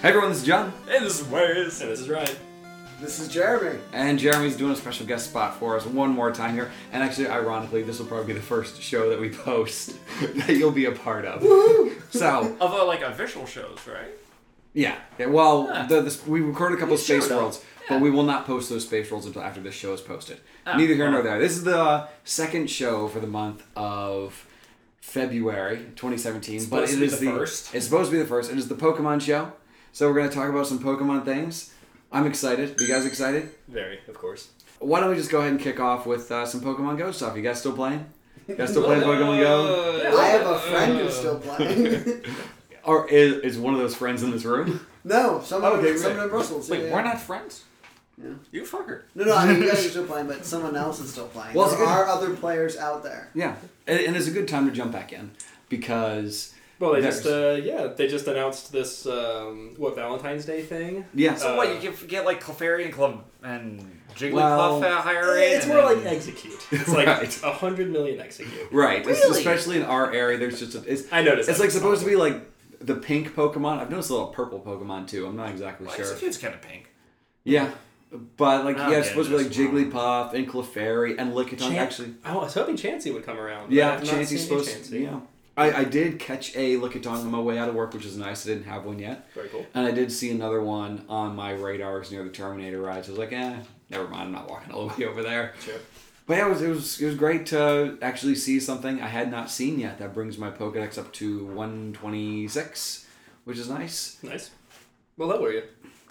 Hey everyone, this is John. Hey, this is Wes. And this is Ryan. This is Jeremy. And Jeremy's doing a special guest spot for us one more time here. And actually, ironically, this will probably be the first show that we post that you'll be a part of. Woo! So, Although, like, official shows, right? yeah. Well, Yeah. we recorded a couple of You sure Space don't. Worlds, but we will not post those Space Worlds until after this show is posted. Oh, Neither here nor well. there. This is the second show for the month of February 2017. It's but supposed it to be is the first. It's supposed to be the first. It is the Pokemon show. So we're going to talk about some Pokemon things. I'm excited. Are you guys excited? Very, of course. Why don't we just go ahead and kick off with some Pokemon Go stuff? You guys still playing? You guys still playing Pokemon Go? I have a friend who's still playing. Or is one of those friends in this room? No, someone Okay, in Brussels. Wait, yeah. we're not friends? Yeah. You fucker. No, I mean, you guys are still playing, but someone else is still playing. Well, There it's good. are other players out there. Yeah. And it's a good time to jump back in because... Well, they there's- they just announced this Valentine's Day thing. Yeah. So what, you get like Clefairy and Jigglypuff Well, at a higher rate? It's and more then- like execute. It's like Right. 100 million execute. Right. Really? Especially in our area, there's just... I noticed. It's that. like supposed to be like the pink Pokemon. I've noticed a little purple Pokemon too. I'm not exactly Well, sure. Execute's kind of pink. Yeah. But like, I'm yeah, it's supposed to be like getting this Jigglypuff and Clefairy and Lickitung. Actually, I was hoping Chansey would come around. but yeah, I've not Chansey's seen supposed Chansey. to. Yeah. I did catch a Lickitung on my way out of work, which is nice. I didn't have one yet. Very cool. And I did see another one on my radars near the Terminator ride. So I was like, never mind. I'm not walking all the way over there. Sure. But yeah, it was great to actually see something I had not seen yet. That brings my Pokedex up to 126, which is nice. Nice. Well, how were you?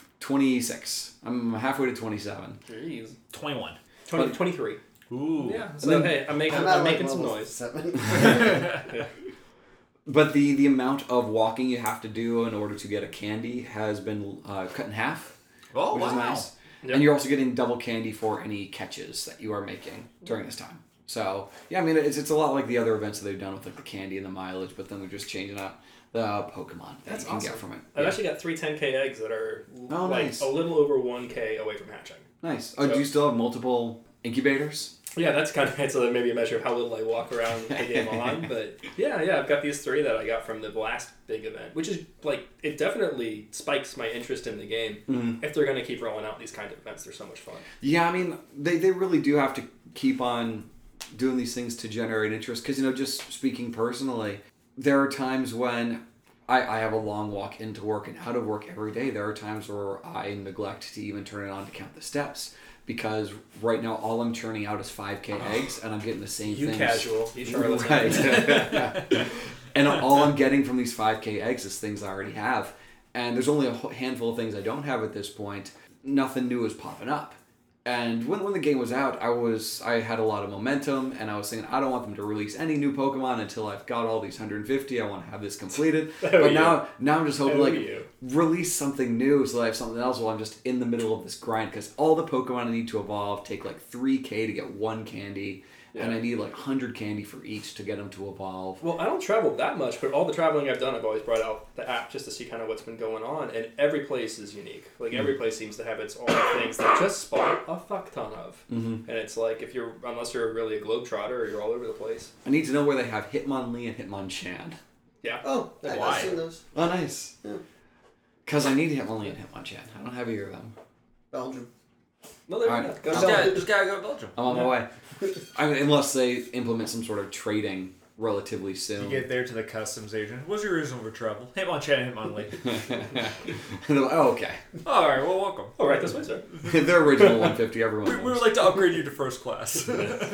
26. I'm halfway to 27. Jeez. 21. 23. Ooh. Yeah. And So then- hey, I'm making at, like, some level noise. 7. Yeah. But the amount of walking you have to do in order to get a candy has been cut in half, Oh, which wow. is nice. Yep. And you're also getting double candy for any catches that you are making during this time. So, yeah, I mean, it's a lot like the other events that they've done with like the candy and the mileage, but then they're just changing up the Pokemon that That's you can awesome. get from it. I've Yeah. actually got 3 10K eggs that are Oh, like nice. a little over 1K away from hatching. Nice. Oh, do you still have multiple incubators? Yeah, that's kind of maybe a measure of how little I walk around the game on. But yeah, I've got these 3 that I got from the last big event, which is like it definitely spikes my interest in the game. Mhm. If they're going to keep rolling out these kind of events, they're so much fun. Yeah, I mean, they really do have to keep on doing these things to generate interest. Because, just speaking personally, there are times when I have a long walk into work and out of work every day. There are times where I neglect to even turn it on to count the steps. Because right now, all I'm churning out is 5K eggs, and I'm getting the same You things. casual, you charlatan. Right. And all I'm getting from these 5K eggs is things I already have. And there's only a handful of things I don't have at this point. Nothing new is popping up. And when the game was out, I had a lot of momentum, and I was thinking, I don't want them to release any new Pokemon until I've got all these 150. I want to have this completed. But now I'm just hoping, release something new so that I have something else while I'm just in the middle of this grind. Because all the Pokemon I need to evolve take like 3K to get one candy, and I need like 100 candy for each to get them to evolve. Well, I don't travel that much, but all the traveling I've done, I've always brought out the app just to see kind of what's been going on, and every place is unique. Like, every place seems to have its own things that just spawn a fuck ton of. Mm-hmm. And it's like, unless you're really a globetrotter, you're all over the place. I need to know where they have Hitmonlee and Hitmonchan. Yeah. Oh, That's why. I've seen those. Oh, nice. Yeah. Because I need Hitmonlee and Hitmonchan. I don't have either of them. Belgium. No, there you Alright. go. Just gotta go to Belgium. I'm on my way. I mean, unless they implement some sort of trading relatively You soon. get there to the customs agent. What's your reason for travel? Hitmonchan, Hitmonlee. They're like, oh, okay. Alright, well, welcome. Oh, right this way, sir. Their original 150, everyone We would knows. like to upgrade you to first class.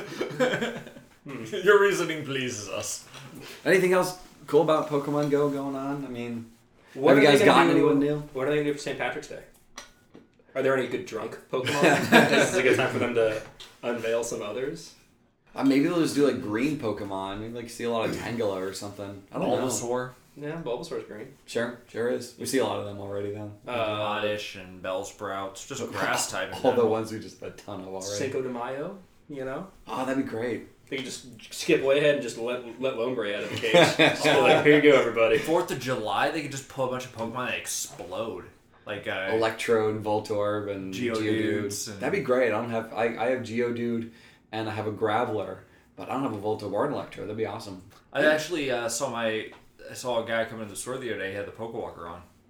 Your reasoning pleases us. Anything else cool about Pokemon Go going on? I mean, What have you are they guys gonna gotten do- anyone new? What are they going to do for St. Patrick's Day? Are there any good drunk Pokemon? This is a good time for them to unveil some others. Maybe they'll just do like green Pokemon. Maybe like see a lot of Tangela or something. I don't know. Bulbasaur, Yeah, Bulbasaur's green. Sure is. We see a lot of them already then. Oddish, and Bellsprouts. Just a grass type. in All the general. ones we just had a ton of already. Cinco de Mayo, you know? Oh, that'd be great. They can just skip way ahead and just let Lombre out of the cage. Just be like, here you go, everybody. 4th of July, they could just pull a bunch of Pokemon that explode. Like, Electrode, Voltorb, and Geodudes Geodude. and- That'd be great. I have Geodude, and I have a Graveler, but I don't have a Voltorb or an Electrode. That'd be awesome. I actually saw a guy come into the store the other day. He had the Pokewalker on.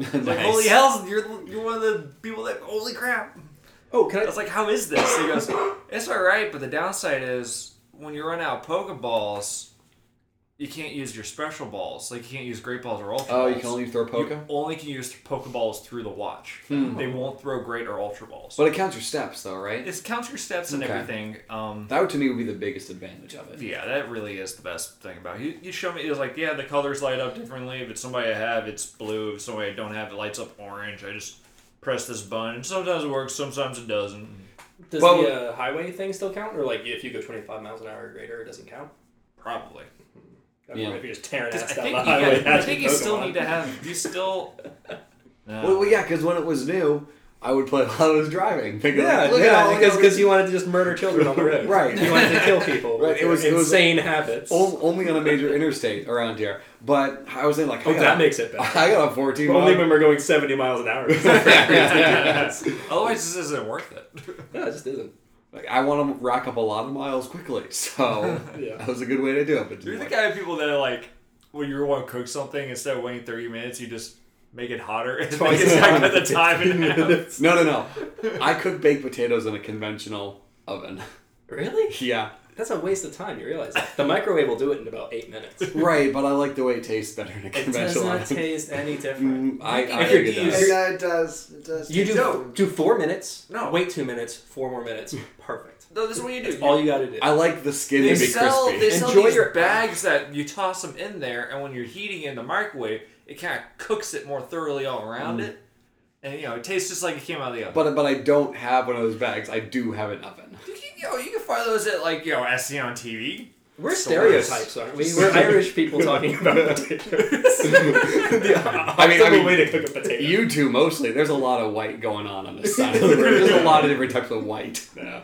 It's like, Nice. holy hell, you're one of the people that, holy crap. Oh, can I was like, how is this? He goes, it's alright, but the downside is when you run out of Pokeballs, you can't use your special balls. Like, you can't use Great Balls or Ultra Oh, Balls. you can only throw Poke? You only can use Pokeballs through the watch. They won't throw Great or Ultra Balls. But it counts your steps, though, right? It counts your steps and Okay. everything. That would, to me, would be the biggest advantage of it. Yeah, that really is the best thing about it. You show me, it was like, yeah, the colors light up differently. If it's somebody I have, it's blue. If somebody I don't have, it lights up orange. I just press this button. And sometimes it works, sometimes it doesn't. Does Well- the highway thing still count? Or like if you go 25 miles an hour or greater, it doesn't count? Probably. Yeah. If you're just tearing 'Cause ass I down think, the highway, I think you still need to have, you still... No. Well, yeah, because when it was new, I would play while I was driving. Because, Yeah, look at all the because you wanted to just murder children on the road. Right. You wanted to kill people. Right, With it was- your it was- insane habits. only on a major interstate around here. But I was thinking, like, Oh, that makes it better. I got a 14 But only mile. when we're going 70 miles an hour. Otherwise, this isn't worth it. No, it just isn't. Like, I want to rack up a lot of miles quickly, so Yeah. that was a good way to do it. But You're the like, kind of people that are like, when you want to cook something, instead of waiting 30 minutes, you just make it hotter and Twice make it as back hot. by the time in half. no. I cook baked potatoes in a conventional oven. Really? Yeah, That's a waste of time, you realize that. The microwave will do it in about 8 minutes. right. But I like the way it tastes better in a It does conventional not oven. taste any different. I If think you're it used- does. Yeah, it does. It does. You do 4 minutes, No. wait 2 minutes, 4 more minutes. Perfect. No, this is what you do. That's all you gotta do. I like the skin They to be sell, crispy. they sell Enjoy these your- bags that you toss them in there, and when you're heating in the microwave, it kind of cooks it more thoroughly all around it. And, it tastes just like it came out of the oven. But I don't have one of those bags. I do have an oven. You can find those at, like, SC on TV. We're Stores. stereotypes, aren't we? We're Irish people talking about potatoes. I mean, way to cook a potato. You two mostly. There's a lot of white going on this side of the room. There's a lot of different types of white. Yeah.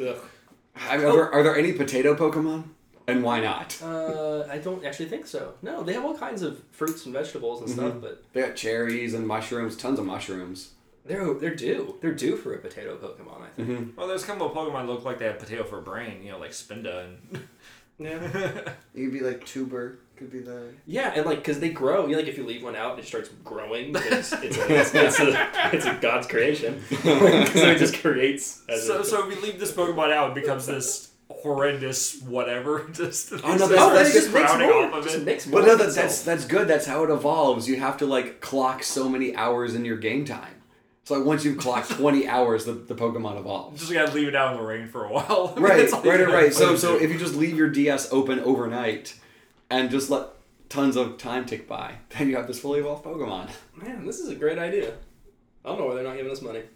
Are there any potato Pokemon? And why not? I don't actually think so. No, they have all kinds of fruits and vegetables and stuff, but They got cherries and mushrooms, tons of mushrooms. they're due. They're due for a potato Pokemon, I think. Well, there's a couple of Pokemon that look like they have potato for a brain, like Spinda and... Yeah. It could be like tuber. Could be the. Yeah, and because they grow. Like if you leave one out, it starts growing. It's a God's creation. So it just creates. So if we leave this Pokemon out, it becomes this horrendous whatever. Just Oh, no, it's that's just just sprouting off of Just it. makes more. But no, that's good. That's how it evolves. You have to clock so many hours in your game time. So once you've clocked 20 hours, the Pokemon evolves. Just gotta leave it out in the rain for a while. Right, That's all you gotta right. do. So if you just leave your DS open overnight and just let tons of time tick by, then you have this fully evolved Pokemon. Man, this is a great idea. I don't know why they're not giving us money.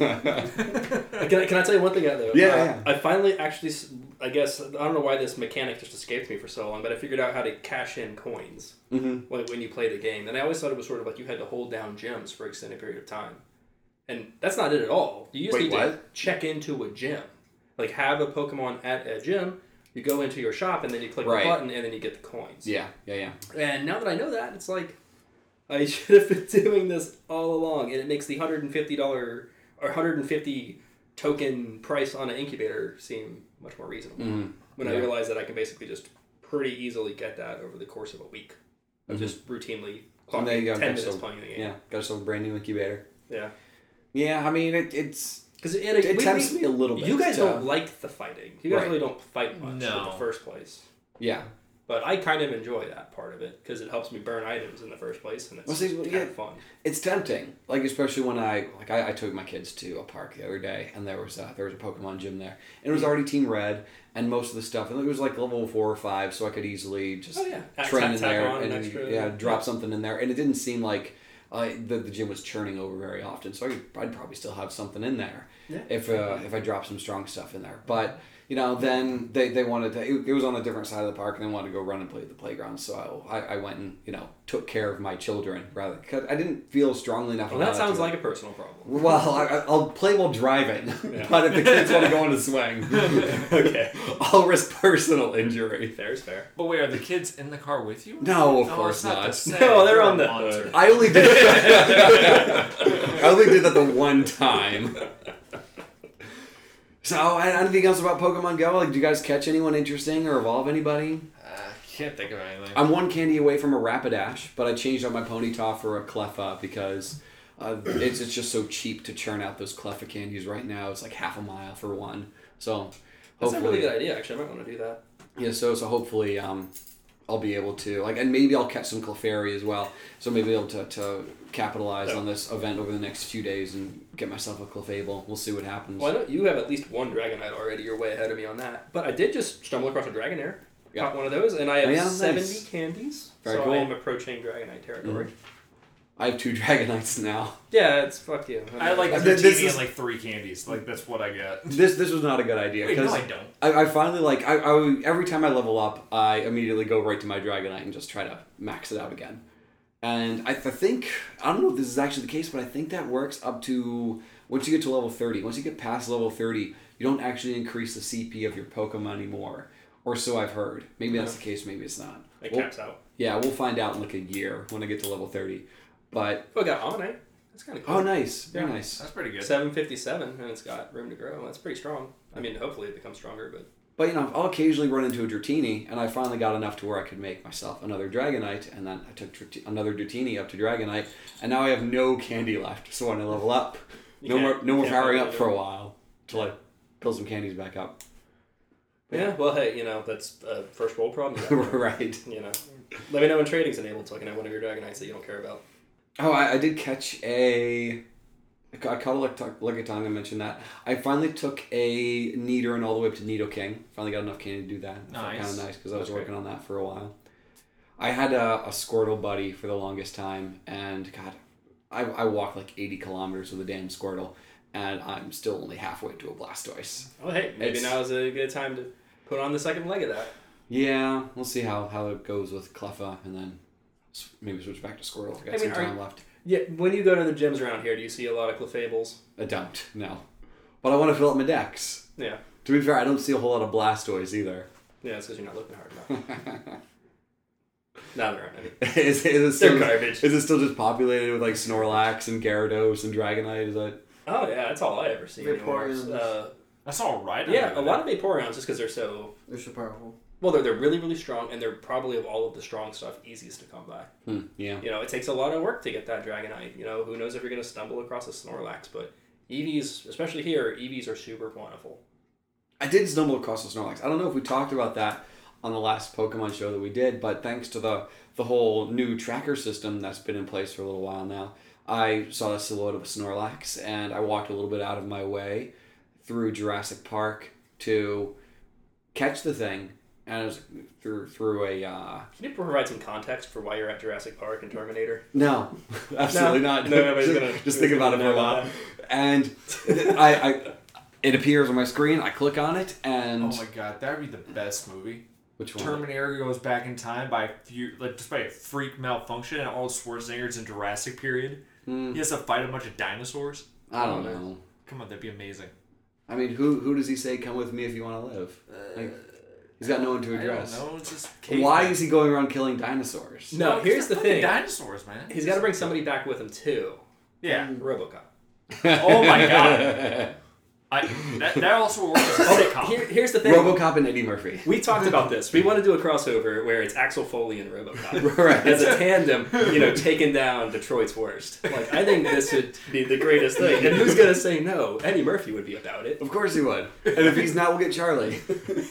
Can I tell you one thing though? Yeah. I finally actually, I guess, I don't know why this mechanic just escaped me for so long, but I figured out how to cash in coins when you play the game. And I always thought it was sort of like you had to hold down gems for an extended period of time. And that's not it at all. You just Wait, need to what? check into a gym. Like have a Pokemon at a gym, you go into your shop and then you click Right. the button and then you get the coins. Yeah. And now that I know that, it's like, I should have been doing this all along. And it makes the $150 or 150 token price on an incubator seem much more reasonable. When I Yeah. realize that I can basically just pretty easily get that over the course of a week of just routinely And there you go. 10 got minutes yourself- playing the game. Yeah, got yourself a brand new incubator. Yeah. Yeah, I mean, it's Because it tempts me a little bit. You guys to- don't like the fighting. You guys Right. really don't fight much No. in the first place. Yeah. But I kind of enjoy that part of it because it helps me burn items in the first place, and it's Well, see, kind yeah. of fun. It's tempting, especially when I took my kids to a park the other day, and there was a Pokemon gym there, and it was already Team Red, and most of the stuff, and it was level 4 or 5, so I could easily just Oh, yeah. train Tack in there on an and extra- drop something in there, and it didn't seem like the gym was churning over very often, so I'd probably still have something in there if I drop some strong stuff in there, but. Then they wanted to. It was on a different side of the park, and they wanted to go run and play at the playground. So I went and took care of my children rather because I didn't feel strongly enough. Well, that sounds like a personal problem. Well, I'll play while driving, but if the kids want to go on a swing, Okay. I'll risk personal injury. Fair is fair. But wait, are the kids in the car with you? No, of No, course it's not. not. the same. No, they're You're on a the monster. hood. I only did. I only did that the one time. So, anything else about Pokemon Go? Do you guys catch anyone interesting or evolve anybody? can't think of anything. I'm one candy away from a Rapidash, but I changed out my Ponyta for a Cleffa because it's just so cheap to churn out those Cleffa candies right now. It's like half a mile for one. So That's a hopefully, really good idea, actually. I might want to do that. yeah. So hopefully I'll be able to and maybe I'll catch some Clefairy as well. So maybe able to capitalize on this event over the next few days and get myself a Clefable. We'll see what happens. Well, I know you have at least one Dragonite already. You're way ahead of me on that. But I did just stumble across a Dragonair. Yeah. Caught one of those, and I have Oh, yeah, 70 nice. candies. Very so cool. I am approaching Dragonite territory. I have 2 Dragonites now. Yeah, it's fuck you. I like This Dratini is- and like 3 candies. Like that's what I get. This was not a good idea Wait, no, because I don't. I finally like I every time I level up I immediately go right to my Dragonite and just try to max it out again. And I think I don't know if this is actually the case, but I think that works up to once you get to level 30. Once you get past level 30, you don't actually increase the CP of your Pokemon anymore. Or so I've heard. Maybe that's the case, maybe it's not. It Well, caps out. yeah, we'll find out in like a year when I get to level 30. But Oh, I got Omanyte. That's kind of cool. oh nice. Very Yeah. nice. That's pretty good. 757, and it's got room to grow. That's pretty strong. I mean, hopefully it becomes stronger, but... But you know, I'll occasionally run into a Dratini, and I finally got enough to where I could make myself another Dragonite, and then I took another Dratini up to Dragonite, and now I have no candy left. So when I level up, You no can't- more can't powering find up it. for a while till I build some candies back up. Yeah, well, hey, you know, that's a first world problem. You got. Right. You know, let me know when trading's enabled so I can have one of your Dragonites that you don't care about. Oh, I did catch I caught a Lickitung, I mentioned that. I finally took a Nidoran all the way up to Nidoking. Finally got enough candy to do that. Nice. Kind of nice because I was That's working on that for a while. I had a Squirtle buddy for the longest time, and God, I walked like 80 kilometers with a damn Squirtle, and I'm still only halfway to a Blastoise. Well, hey, maybe It's- now is a good time to put on the second leg of that. Yeah, we'll see how it goes with Cleffa, and then maybe switch back to Squirtle. I got I mean, some time left. Yeah, when you go to the gyms around here, do you see a lot of Clefables? I don't, no. But I want to fill up my decks. Yeah. To be fair, I don't see a whole lot of Blastoise either. Yeah, it's because you're not looking hard enough. Now there aren't any. is it still, They're garbage. Is it still just populated with like Snorlax and Gyarados and Dragonite? Is that? Oh, yeah, that's all I ever see anymore. Vaporeons. That's all right. Yeah, a lot of Vaporeons just because they're so... They're so powerful. Well, they're really, really strong, and they're probably, of all of the strong stuff, easiest to come by. Yeah. You know, it takes a lot of work to get that Dragonite. You know, who knows if you're going to stumble across a Snorlax, but EVs, especially here, EVs are super plentiful. I did stumble across the Snorlax. I don't know if we talked about that on the last Pokemon show that we did, but thanks to the whole new tracker system that's been in place for a little while now, I saw the silhouette of a Snorlax, and I walked a little bit out of my way through Jurassic Park to catch the thing, and it was through a... Can you provide some context for why you're at Jurassic Park and Terminator? No, absolutely not. No, nobody's gonna... Just think about it for a while. And it appears on my screen, I click on it, and... Oh my god, that would be the best movie. Which one? Terminator goes back in time by just by a freak malfunction, and all Schwarzenegger's in Jurassic period. He has to fight a bunch of dinosaurs. I don't know. Come on, that'd be amazing. I mean, who does he say, come with me if you want to live? Like, he's got no one to address. I don't know, it's just Why is he going around killing dinosaurs? No, Well, here's the they're fucking thing. Dinosaurs, man. He's got to bring somebody back with him, too. Yeah. RoboCop. Oh my god. That also works as a sitcom. Here's the thing. RoboCop and Eddie Murphy. We talked about this. We want to do a crossover where it's Axel Foley and RoboCop Right. as a tandem, taking down Detroit's worst. Like, I think this would be the greatest thing. And who's gonna say no? Eddie Murphy would be about it. Of course he would. And if he's not, we'll get Charlie.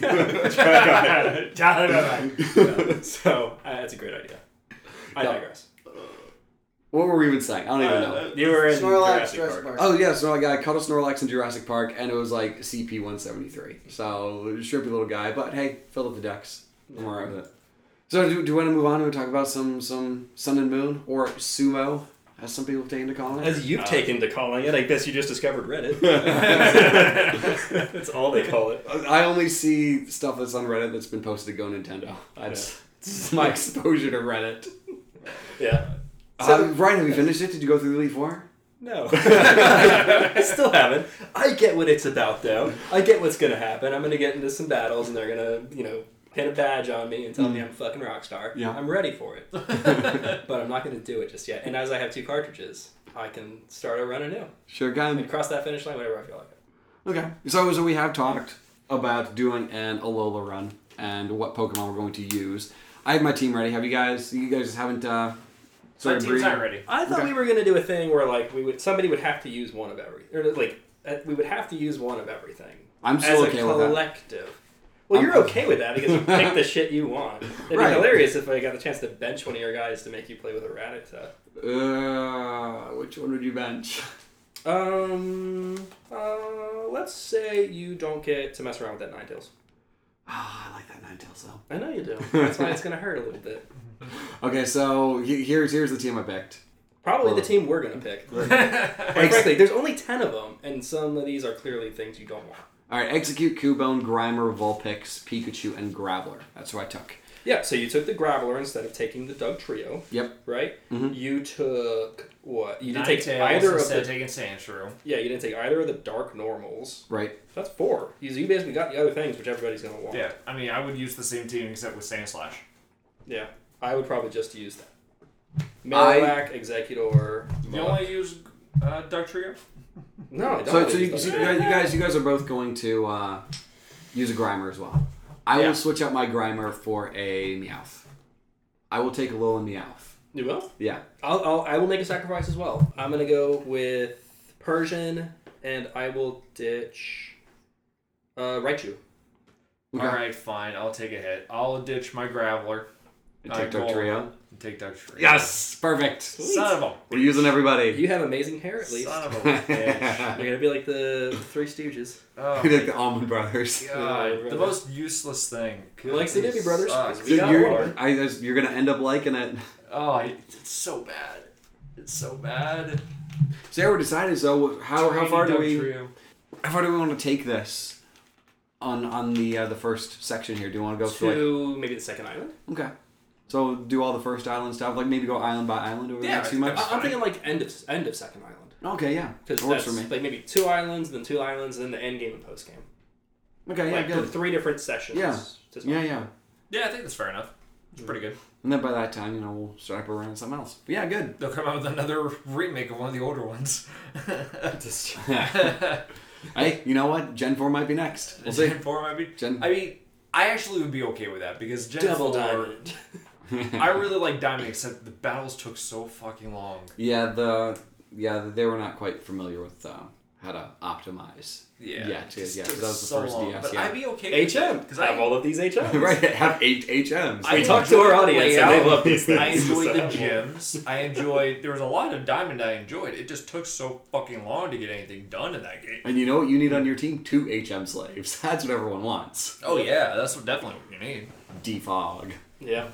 So that's a great idea. I digress. What were we even saying? I don't even know. You were in Snorlax, Jurassic Park. Oh, yeah, so I caught a Snorlax in Jurassic Park, and it was like CP 173. So, shrimpy little guy, but hey, filled up the decks. I'm alright with it. So, do you want to move on and talk about some Sun and Moon, or Sumo, as some people have taken to calling it? As you've taken to calling it, I guess you just discovered Reddit. That's all they call it. I only see stuff that's on Reddit that's been posted to Go Nintendo. That's my exposure to Reddit. Yeah. Brian, have you finished it? Did you go through Elite Four? No. I still haven't. I get what it's about, though. I get what's going to happen. I'm going to get into some battles, and they're going to, pin a badge on me and tell me I'm a fucking rock star. Yeah. I'm ready for it. But I'm not going to do it just yet. And as I have 2 cartridges, I can start a run anew. Sure can. And cross that finish line whenever I feel like it. Okay. So we have talked about doing an Alola run and what Pokemon we're going to use. I have my team ready. Have you guys? You guys haven't My started team's breeding? not ready. I thought Okay. we were gonna do a thing where like somebody would have to use one of every, or like we would have to use one of everything. I'm still as okay a with that. collective. Well, you're okay with that because you pick the shit you want. It'd be Right. hilarious if I got the chance to bench one of your guys to make you play with a Rattata. Which one would you bench? Let's say you don't get to mess around with that Ninetales. I like that Ninetales though. I know you do. That's why it's gonna hurt a little bit. Okay, so here's the team I picked. Probably Well, the team we're gonna pick. Quite frankly, there's only 10 of them, and some of these are clearly things you don't want. All right, Execute, Cubone, Grimer, Vulpix, Pikachu, and Graveler. That's who I took. Yeah, so you took the Graveler instead of taking the Doug Trio. Yep. Right? Mhm. You took what? You didn't take Ninetales either of instead the of taking Sandshrew. Yeah, you didn't take either of the Dark Normals. Right. That's 4. You basically got the other things which everybody's gonna want. Yeah, I mean, I would use the same team except with Sandslash. Yeah. I would probably just use that. Marowak, Executor. You only use Doug Trio? No, I don't. So really you use those. you guys are both going to use a Grimer as well. I Yeah. will switch out my Grimer for a Meowth. I will take a Alolan Meowth. You will? Yeah. I will make a sacrifice as well. I'm gonna go with Persian, and I will ditch Raichu. Okay. Alright, fine. I'll take a hit. I'll ditch my Graveler. And take Doug Trio. And take Doug Trio. Yes! Perfect. Son of a We're using everybody. You have amazing hair, at least. Son of a bitch. You're gonna be like the Three Stooges. Oh, Like the Almond Brothers. God, the most useless thing. Who likes the Doobie Brothers? Sucks. We got one. You're gonna end up liking it. Oh, it's so bad. It's so bad. So we're decided. So how far do Doug we Trio. want to take this on the first section here? Do you want to go through? To maybe the second island? Okay. So do all the first island stuff, like maybe go island by island over the Yeah, next I few think months. I'm thinking like end of second island. Okay, yeah, Because that works that's for me. like maybe 2 islands, then 2 islands, then the end game and post game. Okay, yeah, Like good. 3 different sessions. Yeah. to Yeah, yeah. Yeah, I think that's fair enough. It's pretty good. And then by that time, we'll start up around something else. But yeah, good. They'll come out with another remake of one of the older ones. Hey, you know what? Gen 4 might be next. We'll see. Gen 4 might be. Gen- I mean, I actually would be okay with that because Gen Double 4. diamond. I really like Diamond, except the battles took so fucking long. Yeah, they were not quite familiar with how to optimize. Yeah, Yeah, it just yeah, took 'cause that was the so first long. DS, But yeah. I'd be okay with HM. because Have all of these HMs. Right, have 8 HMs. I We talked to our enjoyed the audience and they layout. love these things. I enjoyed the So- gyms. I enjoyed. There was a lot of Diamond I enjoyed. It just took so fucking long to get anything done in that game. And you know what you need on your team? 2 HM slaves. That's what everyone wants. Oh yeah, that's definitely what you need. Defog. Yeah.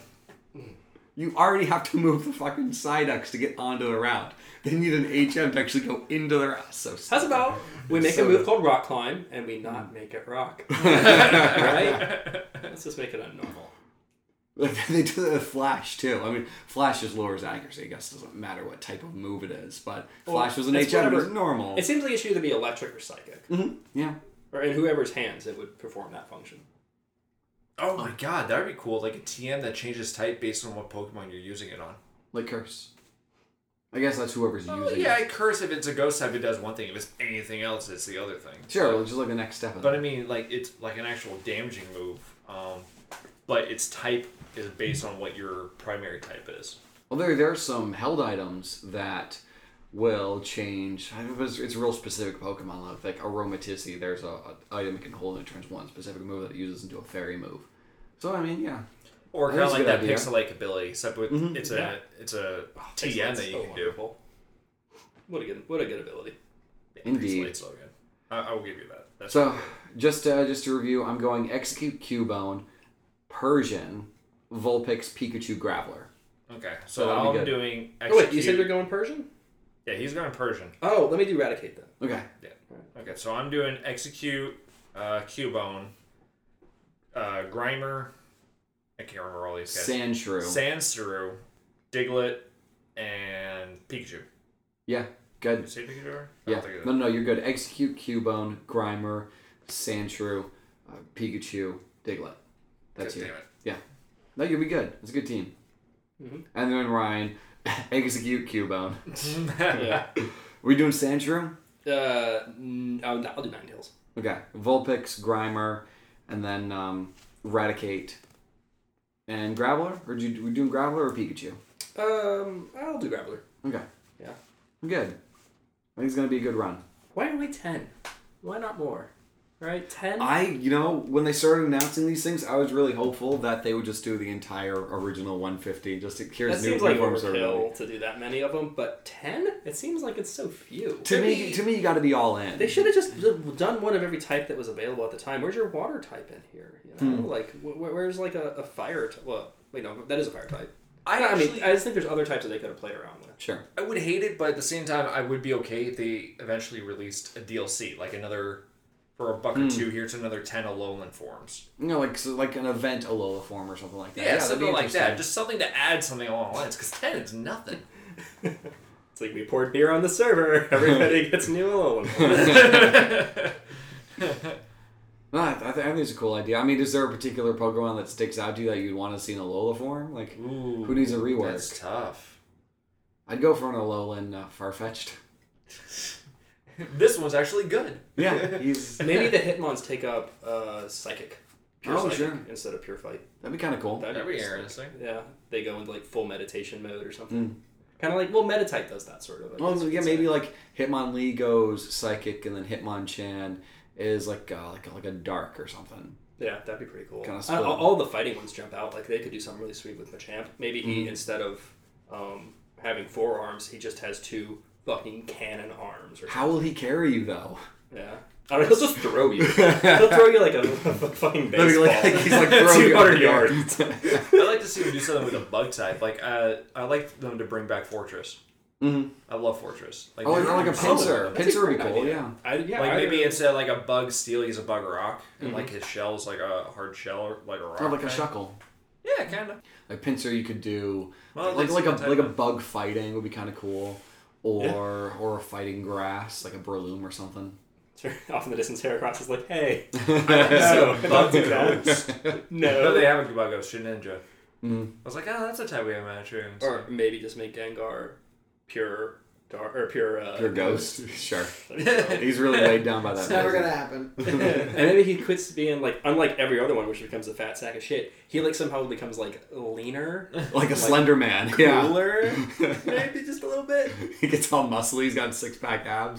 You already have to move the fucking Psyducks to get onto the route. They need an HM to actually go into the route. So How's about we make So a move good. called Rock Climb and we not make it rock? Right? Let's just make it a normal. They do that with Flash too. I mean, Flash just lowers accuracy. I guess it doesn't matter what type of move it is. But Well, Flash was an it's HM. It whatever. was normal. It seems like it should either be electric or psychic. Yeah. Or in whoever's hands it would perform that function. Oh my god, that would be cool. Like a TM that changes type based on what Pokemon you're using it on. Like Curse. I guess that's whoever's Oh, using yeah, it. I curse if it's a ghost type, it does one thing. If it's anything else, it's the other thing. Sure, well, just like the next step of But it. I mean, like it's like an actual damaging move. But its type is based on what your primary type is. Well, there are some held items that will change. It's a real specific Pokemon. Like Aromatisse, there's a item it can hold and it turns one specific move that it uses into a fairy move. So, I mean, yeah. Or I kind of think like it's a that good idea. Pixelake ability, except with Mhm. it's Yeah. a TM Pixelate's that you so can do. wonderful. What a good ability. Indeed. Pixelate's so good. I will give you that. That's So, just to review, I'm going Execute Cubone, Persian, Vulpix, Pikachu, Graveler. okay. So So that'll be I'm good. doing. Oh wait, you said Execute- you're going Persian? Yeah, he's going Persian. Oh, let me do Eradicate then. Okay. Okay, so I'm doing Execute, Cubone, Grimer. I can't remember all these guys. Sandshrew. Sandshrew, Diglett, and Pikachu. Yeah, Did you good. say Pikachu? I Yeah. don't think it No, no, you're good. Execute Cubone, Grimer, Sandshrew, Pikachu, Diglett. That's God you. damn it. No, you'll be good. It's a good team. Mhm. And then Ryan, Execute Cubone. Yeah. We doing Sandshrew? I'll do Ninetales. Okay. Vulpix, Grimer, and then Eradicate. And Graveler? Or we doing Graveler or Pikachu? I'll do Graveler. Okay. Yeah. Good. I think it's going to be a good run. Why only 10? Why not more? Right? 10? When they started announcing these things, I was really hopeful that they would just do the entire original 150. Just to here's that new seems like forms overkill to do that many of them, but 10? It seems like it's so few. To me, you got to be all in. They should have just done one of every type that was available at the time. Where's your water type in here? Like, where's like a fire type? Well, wait, no, that is a fire type. I just think there's other types that they could have played around with. Sure. I would hate it, but at the same time, I would be okay if they eventually released a DLC, like another, for $1 or $2, here's another 10 Alolan forms. Like an event Alola form or something like that. Yeah, something like that. Just something to add something along the lines, because 10 is nothing. It's like we poured beer on the server. Everybody gets new Alolan. No, I think it's a cool idea. I mean, is there a particular Pokemon that sticks out to you that you'd want to see in Alola form? Like, Ooh, who needs a rework? That's tough. I'd go for an Alolan Farfetch'd. This one's actually good. Yeah, he's... Maybe the Hitmons take up Psychic. Pure Psychic sure. instead of Pure Fight. That'd be kind of cool. That'd be interesting. Yeah, they go into like full meditation mode or something. Kind of like, Meditite does that sort of. Well, yeah, maybe like Hitmonlee goes Psychic, and then Hitmonchan is like a Dark or something. Yeah, that'd be pretty cool. Kind of split. All the fighting ones jump out. Like they could do something really sweet with Machamp. Maybe he instead of having 4 arms, he just has 2 fucking cannon arms. Or How will he carry you though? Yeah. I don't know, he'll just throw you. He'll throw you like a fucking baseball. He's like throwing 200 yards. I'd like to see him do something with a bug type. Like, I like them to bring back Fortress. Mm-hmm. I love Fortress. Like, like a Pinsir. Pinsir would be cool, idea. yeah. Like maybe instead of like a bug steel, he's a bug rock, and like his shell's like a hard shell or like a rock. Or like a Shuckle. Yeah, kind of. Like Pinsir, you could do Well, like a bug fighting would be kind of cool, or a fighting grass like a Breloom or something. Off in the distance, Heracross is like, "Hey, So bug ghost." No, they have a bug ghost, Shedinja. Mm-hmm. I was like, oh, that's a type we have matching. Or maybe just make Gengar pure dark or pure ghost. Sure. He's really weighed down by that. It's never gonna happen. And maybe he quits being like, unlike every other one, which becomes a fat sack of shit. He like somehow becomes like leaner, like a Slender Man. cooler, maybe just a little bit. He gets all muscly. He's got 6-pack abs.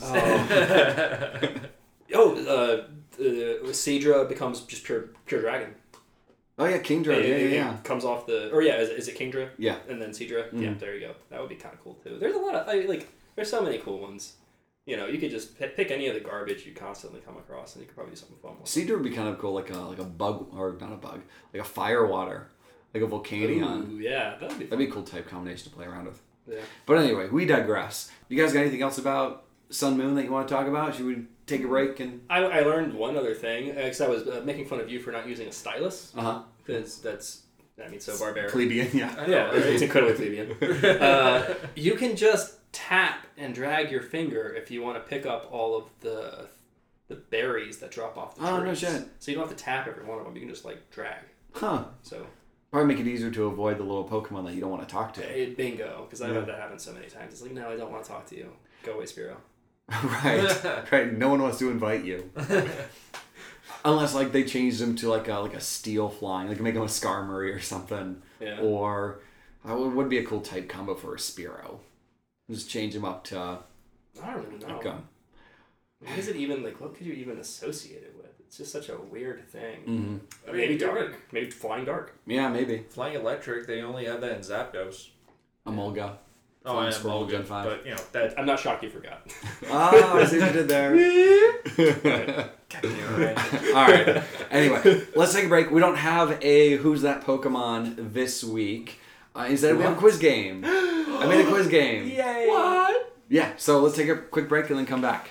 Seadra becomes just pure dragon. Oh yeah, Kingdra. Yeah. Comes off is it Kingdra? Yeah. And then Seadra. Mm-hmm. Yeah, there you go. That would be kind of cool too. There's a lot of there's so many cool ones. You could just pick any of the garbage you constantly come across, and you could probably do something fun with. Seadra would be kind of cool, like a bug, or not a bug, like a Firewater, like a Volcanion. Ooh, yeah, that'd be fun. That'd be a cool type combination to play around with. Yeah. But anyway, we digress. You guys got anything else about Sun Moon that you want to talk about? Should we take a break and? I learned one other thing because I was making fun of you for not using a stylus. Because that's so barbaric. Plebeian, yeah. Yeah, it's incredibly plebeian. You can just tap and drag your finger if you want to pick up all of the berries that drop off the trees. Oh, no shit. So you don't have to tap every one of them. You can just drag. Huh. So probably make it easier to avoid the little Pokemon that you don't want to talk to. Bingo. Because I've had that happen so many times. It's like, no, I don't want to talk to you. Go away, Spiro. Right. No one wants to invite you. Unless they changed them to like a steel flying, like make them a Skarmory or something. Yeah. Or would be a cool type combo for a Spearow. Just change them up to. I don't even know. Okay. What is it even what could you even associate it with? It's just such a weird thing. Mm-hmm. Maybe dark. Maybe flying dark. Yeah, maybe. Flying electric, they only have that in Zapdos. Emolga. Oh, I am Squirrel Gen 5. But that. I'm not shocked you forgot. Oh, I see what you did there. Alright. Anyway, let's take a break. We don't have a Who's That Pokemon this week. Instead, we have a quiz game. I made a quiz game. Yay! What? Yeah, so let's take a quick break and then come back.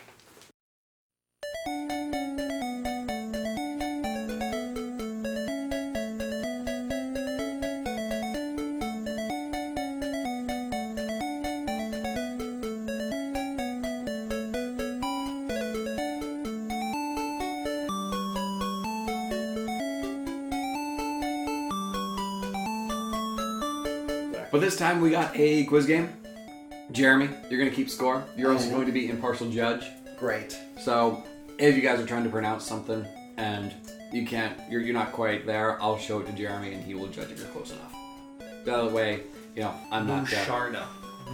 But this time we got a quiz game. Jeremy, you're going to keep score. You're also going to be impartial judge. Great. So if you guys are trying to pronounce something and you can't. You're not quite there. I'll show it to Jeremy, and he will judge if you're close enough. That way, I'm not. Musharna.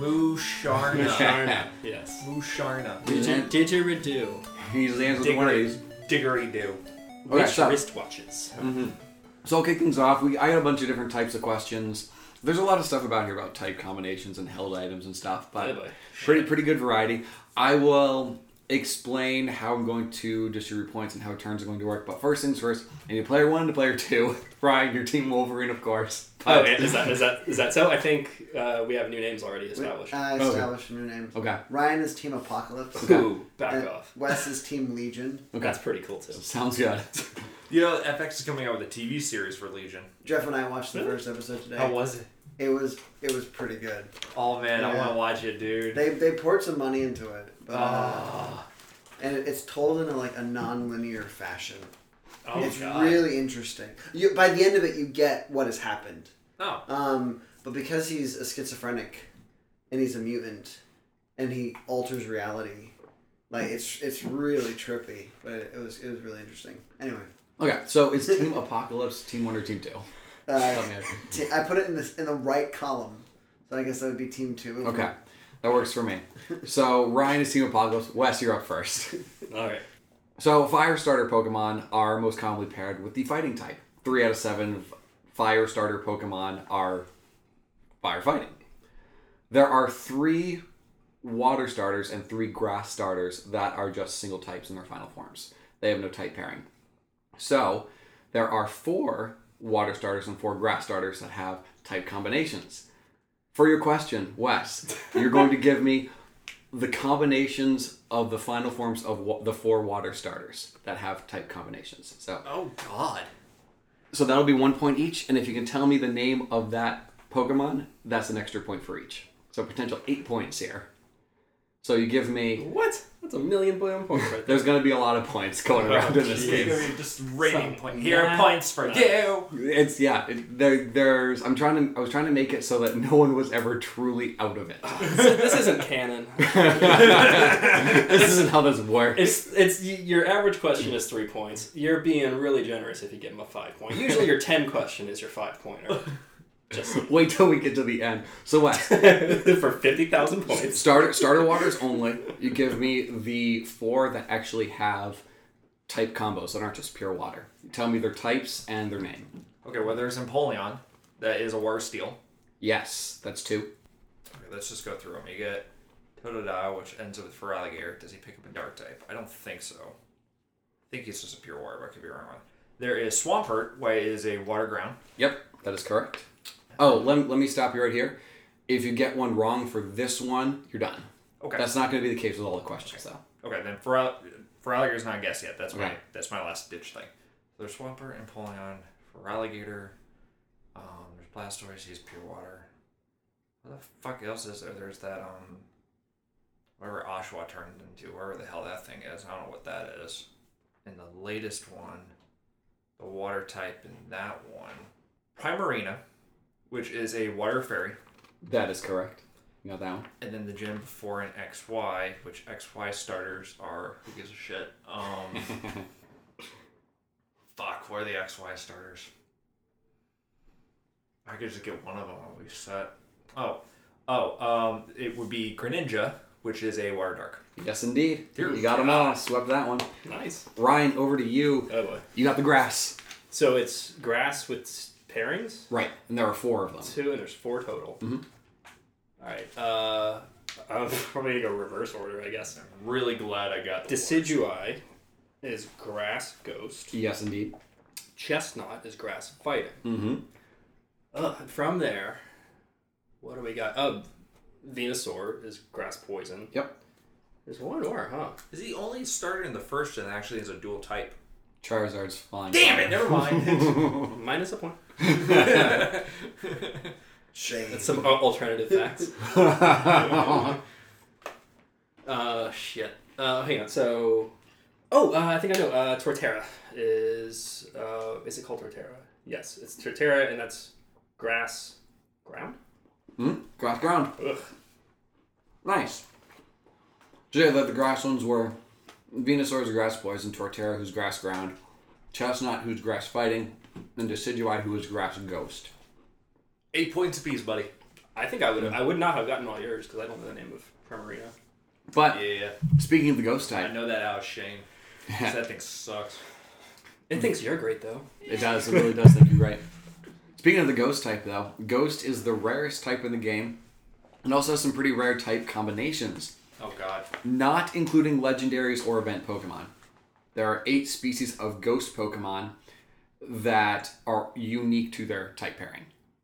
Sharna. Yes. Musharna. Didgeridoo. He usually answers with one of these. Diggery-doo. Okay, Which so- wristwatches? So I'll kick things off. I got a bunch of different types of questions. There's a lot of stuff about here about type combinations and held items and stuff, but Oh, boy. pretty good variety. I will explain how I'm going to distribute points and how turns are going to work. But first things first, I need player 1 to player 2. Brian, your team Wolverine, of course. Oh, is that so? I think we have new names already established. I established a new name. Okay. Ryan is Team Apocalypse. Ooh, back and off. Wes is Team Legion. Okay. That's pretty cool too. Sounds good. FX is coming out with a TV series for Legion. Jeff and I watched the first episode today. How was it? It was pretty good. Oh man, I Yeah. want to watch it, dude. They poured some money into it, but Oh. and it's told in a non-linear fashion. Oh It's god. really interesting. By the end of it, you get what has happened. Oh. But because he's a schizophrenic, and he's a mutant, and he alters reality, it's really trippy. But it was really interesting. Anyway, Okay, so it's Team Apocalypse, Team 1 or Team 2? Help me out. I put it in the right column, so I guess that would be Team 2. Okay, that works for me. So Ryan is Team Apocalypse. Wes, you're up first. All right. So fire starter Pokemon are most commonly paired with the fighting type. 3 out of 7 fire starter Pokemon are firefighting. There are 3 water starters and 3 grass starters that are just single types in their final forms. They have no type pairing. So there are 4 water starters and 4 grass starters that have type combinations. For your question, Wes, you're going to give me the combinations of the final forms of the 4 water starters that have type combinations. Oh god. So that'll be 1 point each, and if you can tell me the name of that Pokemon, that's an extra point for each. So potential 8 points here. So you give me... What? That's a million points right there. There's going to be a lot of points going around in this game. Just rating Some points. Here are math. points for you. It's there's. I was trying to make it so that no one was ever truly out of it. This isn't canon. This isn't how this works. It's your average question is 3 points. You're being really generous if you give them a 5 point. Usually your 10 question is your 5 pointer. Just Wait till we get to the end. So Wes, for 50,000 points. starter waters only. You give me the 4 that actually have type combos that aren't just pure water. You tell me their types and their name. Okay, well there's Empoleon. That is a water steel. Yes, that's 2. Okay, let's just go through them. You get Totodile, which ends with Feraligatr. Does he pick up a dark type? I don't think so. I think he's just a pure water, but I could be wrong. There is Swampert, which is a water ground. Yep, that is correct. Oh, let me stop you right here. If you get one wrong for this one, you're done. Okay. That's not going to be the case with all the questions, though. Okay, then Feraligatr's not a guess yet. That's Okay. my last ditch thing. So there's Swampert, Empoleon, Feraligatr. There's Blastoise. He's pure water. What the fuck else is there? There's that whatever Oshawott turned into, whatever the hell that thing is. I don't know what that is. And the latest one, the water type in that one, Primarina, which is a water fairy. That is correct. You got that one? And then the gym before an XY, which XY starters are, who gives a shit? Fuck, what are the XY starters? I could just get one of them and we set. It would be Greninja, which is a water dark. Yes, indeed. Dear You got them all. Swept that one. Nice. Ryan, over to you. Oh boy. You got the grass. So it's grass with pairings? Right, and there are 4 of them. 2, and there's 4 total. Mhm. Alright. I'm probably gonna go reverse order, I guess. I'm really glad I got the Decidueye is grass ghost. Yes, indeed. Chestnut is grass fighting. Mm-hmm. From there, what do we got? Venusaur is grass poison. Yep. There's one more, huh? Is he only started in the first gen that actually has a dual type? Charizard's flying. Damn it, never mind. Minus a point. Shame. That's some alternative facts. Shit. Hang on. So, I think I know. Torterra is it called Torterra? Yes, it's Torterra, and that's grass ground. Grass ground. Ugh. Nice. So yeah, the grass ones were Venusaur's grass poison, Torterra, who's grass ground, Chestnut, who's grass fighting, and Decidueye, who is grass ghost. 8 points apiece, buddy. I think I would not have gotten all yours because I don't know the name of Primarina. But Yeah. speaking of the ghost I type, know that out of Shane. 'Cause that thing sucks. It thinks you're great though. it does. It really does think you're right. Speaking of the ghost type, though, ghost is the rarest type in the game, and also has some pretty rare type combinations, Oh, God. not including legendaries or event Pokemon. There are 8 species of ghost Pokemon that are unique to their type pairing.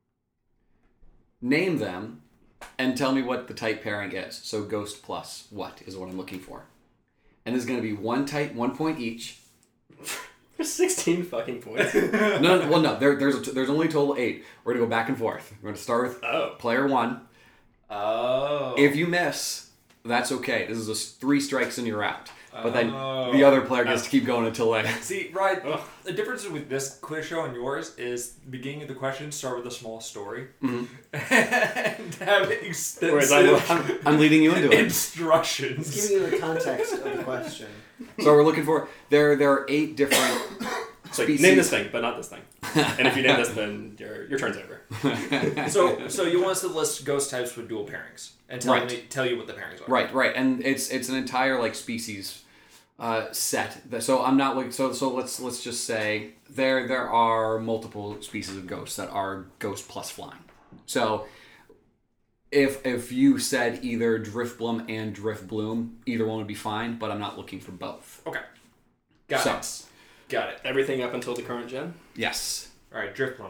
Name them and tell me what the type pairing is. So ghost plus what is what I'm looking for. And there's going to be one type, 1 point each. There's 16 fucking points. No. There's only a total of 8. We're going to go back and forth. We're going to start with player 1. Oh. If you miss, that's okay. This is 3 strikes and you're out. But then the other player gets to keep going until they... See, right, the difference with this quiz show and yours is the beginning of the question start with a small story and have extensive I'm leading you into it. instructions. Giving you the context of the question. So we're looking for... There are 8 different So species. name this thing, but not this thing. And if you name this, then your turn's over. So you want us to list ghost types with dual pairings and tell you what the pairings are. Right. And it's an entire like species set. So I'm not like so let's just say there are multiple species of ghosts that are ghost plus flying. So if you said either Drifblim and Drifbloom, either one would be fine, but I'm not looking for both. Okay. Got it. Everything up until the current gen? Yes. All right, Drifbloom.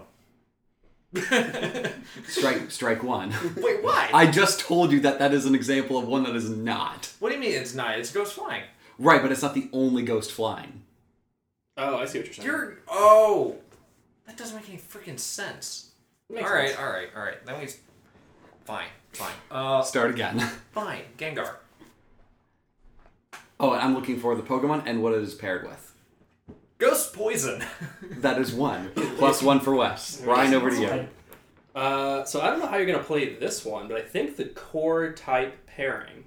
Strike one. Wait, why? I just told you that is an example of one that is not. What do you mean it's not? It's ghost flying. Right, but it's not the only ghost flying. Oh, I see what you're saying. That doesn't make any freaking sense. Makes All right. sense. Then we... Fine. Start again. Fine. Gengar. Oh, and I'm looking for the Pokemon and what it is paired with. Ghost Poison. That is 1. Plus 1 for Wes. Ryan, over to you. So I don't know how you're going to play this one, but I think the core type pairing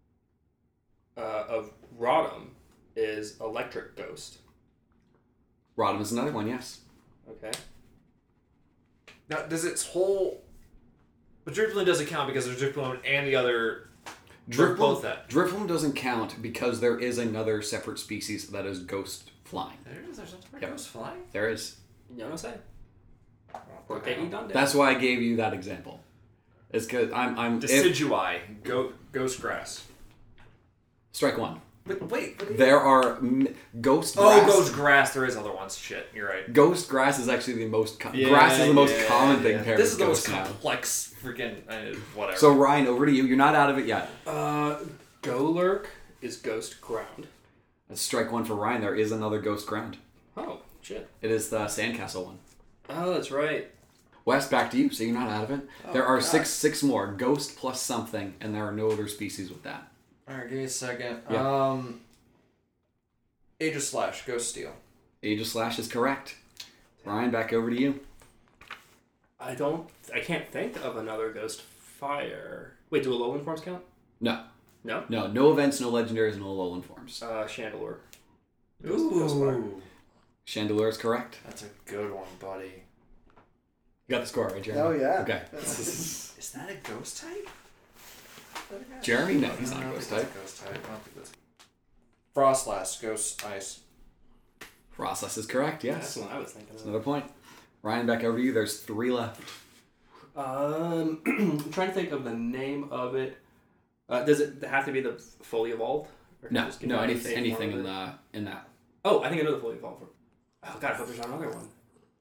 of Rotom is Electric Ghost. Rotom is another one, yes. Okay. Now, does its whole... But Drifbloom doesn't count because there's Drifbloom and the other... both that. Drifbloom doesn't count because there is another separate species that is ghost flying. There's something Yep. ghost flying? There is. You know what I'm saying? Okay, you done that. That's why I gave you that example. It's because I'm Decidueye. Ghost Grass. strike 1. Wait. There are ghost grass. Ghost Grass. There is other ones. Shit, you're right. Ghost grass is actually the most Yeah, grass is the most yeah, common thing yeah. paired This is with the most ghosts now. complex freaking... whatever. So Ryan, over to you. You're not out of it yet. Golurk is Ghost Ground. That's strike 1 for Ryan. There is another ghost ground. Oh, shit. It is the Sandcastle one. Oh, that's right. Wes, back to you. So you're not out of it. Oh, there are God. six more. Ghost plus something, and there are no other species with that. Alright, give me a second. Yeah. Age of Slash, Ghost Steel. Age of Slash is correct. Ryan, back over to you. I can't think of another Ghost Fire. Wait, do Alolan forms count? No. No? No events, no legendaries, no Alolan forms. Chandelure. Ooh. Chandelure is correct. That's a good one, buddy. You got the score, right, Jeremy? Oh, yeah. Okay. Is that a ghost type? Jeremy? No, he's not a I don't ghost think type. that's a ghost type. I don't think that's... Frostlass, Ghost Ice. Frostlass is correct, That's yes. the one I was thinking That's of. another point. Ryan, back over to you. There's 3 left. I'm trying to think of the name of it. Does it have to be the fully evolved? Or can I No, just give no, it anything form in of it? in that. Oh, I think I know the fully evolved form. Oh god, I hope there's not another one.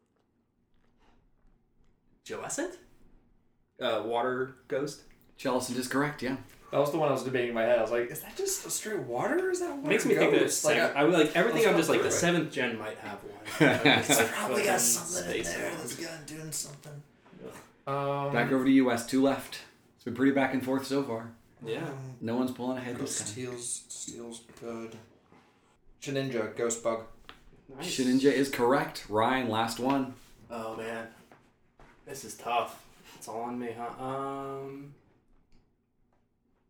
Jellicent? Water ghost? Jellicent is correct, yeah. That was the one I was debating in my head. I was like, Is that just a straight water or is that water Makes me think that it's Like, I would like everything. I'm just like the let's go 7th gen might have one. it's probably got something in Space there one. that's gonna doing something. Back over to you, Wes. 2 left. It's been pretty back and forth so far. Yeah. No one's pulling ahead this Ghost time. Steel's good. Shedinja, Ghost Bug. Nice. Shedinja is correct. Ryan, last one. Oh man, this is tough. It's all on me, huh?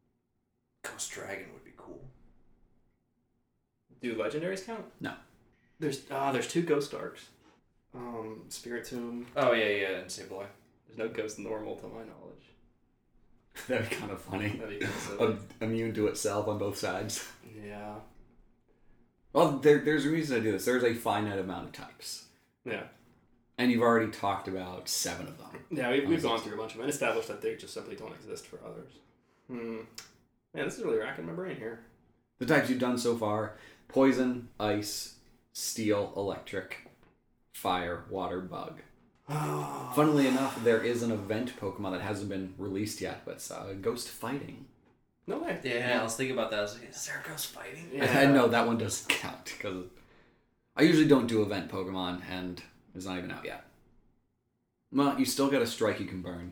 Ghost Dragon would be cool. Do legendaries count? No. There's 2 Ghost Arcs. Spiritomb. Oh, yeah, and Sableye. There's no Ghost Normal to my knowledge. That'd be kind of funny. That'd be kind of silly. Immune to itself on both sides. Yeah. Well, there's a reason to do this. There's a finite amount of types. Yeah. And you've already talked about 7 of them. Yeah, we've gone through a bunch of them and established that they just simply don't exist for others. Man, this is really racking my brain here. The types you've done so far: poison, ice, steel, electric, fire, water, bug. Funnily enough, there is an event Pokemon that hasn't been released yet, but it's Ghost Fighting. No way. Yeah, I was thinking about that. I was like, is there a Ghost Fighting? Yeah. No, that one doesn't count, because I usually don't do event Pokemon, and it's not even out yet. Well, you still got a strike you can burn.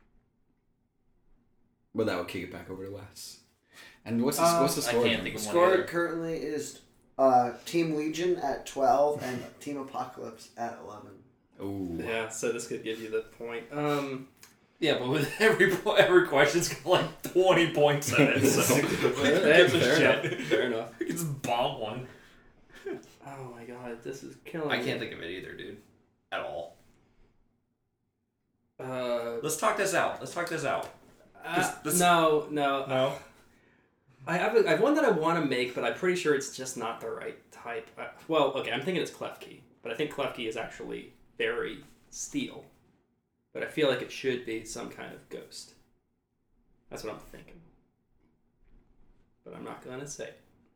But that would kick it back over to Wes. And what's the score? I can't think The of one score either. currently is Team Legion at 12 and Team Apocalypse at 11. Ooh. Yeah, so this could give you the point. Yeah, but with every question's got like 20 points in it, so Fair enough. You can just bomb one. Oh my god, this is killing me. I can't think of it either, dude. At all. Uh, Let's talk this out. No. I have one that I want to make, but I'm pretty sure it's just not the right type. I'm thinking it's Klefki, but I think Klefki is actually Fairy Steel. But I feel like it should be some kind of ghost. That's what I'm thinking. But I'm not gonna say.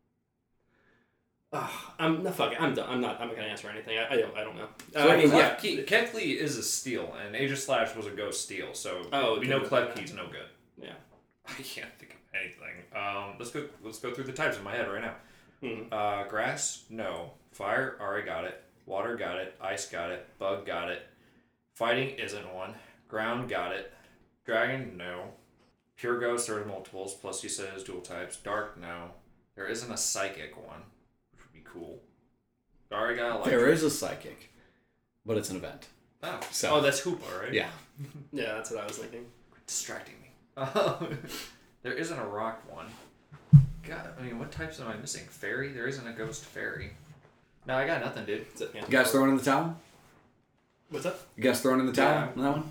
I'm done. I'm not gonna answer anything. I don't know. Kefli is a steel, and Aegislash was a ghost steel, so we know Klefki's no good. Yeah. I can't think of anything. Let's go through the types in my head right now. Mm-hmm. Grass, no. Fire, already got it. Water, got it. Ice, got it. Bug, got it. Fighting isn't one. Ground, got it. Dragon, no. Pure Ghost, there's multiples, plus you said it's dual types. Dark, no. There isn't a Psychic one, which would be cool. Already got Electric. There is a Psychic, but it's an event. Oh, that's Hoopa, right? Yeah. Yeah, that's what I was thinking. Distracting me. There isn't a rock one. God, I mean, what types am I missing? Fairy? There isn't a ghost fairy. No, I got nothing, dude. That's it, yeah. You guys throwing in the towel? What's up? You guys throwing in the towel on that one?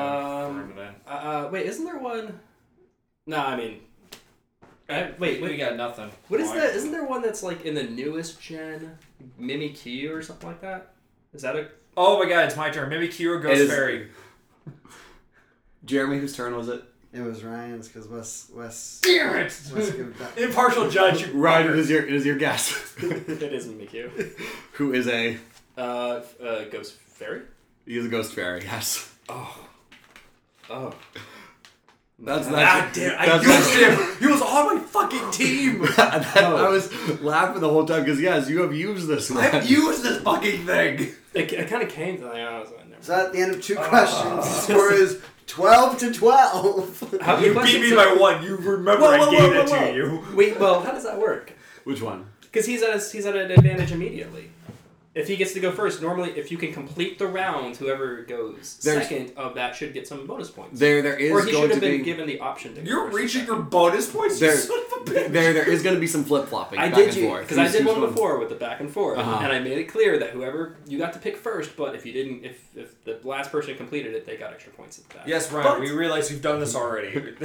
Wait, isn't there one? No, I mean, we got nothing. What is that? Isn't there one that's like in the newest gen, Mimikyu or something like that? Is that a? Oh my god, it's my turn. Mimikyu or Ghost Fairy. Jeremy, whose turn was it? It was Ryan's because Wes. Damn it! Impartial judge. Ryan, it is your guess. It is Mimikyu. Who is a? Ghost Fairy. He is a Ghost Fairy. Yes. Oh. That's damn! I used him. He was on my fucking team. I was laughing the whole time because yes, you have used this one. I've used this fucking thing. It kind of came to me. I was like, never. So at the end of 2 questions, the score is 12-12. How You beat me by 1. You remember I gave it to you. Wait, well, how does that work? Which one? Because he's at an advantage immediately. If he gets to go first, normally if you can complete the round, whoever goes second of that should get some bonus points. There is or he going should have to been be. given the option to. You're reaching your bonus points. There, You son of a bitch. there is going to be some flip flopping. I back did and you forth. because I did Who's one before with the back and forth, Uh-huh. and I made it clear that whoever you got to pick first, but if you didn't, if the last person completed it, they got extra points at that. Yes, Ryan. We realize you've done this already.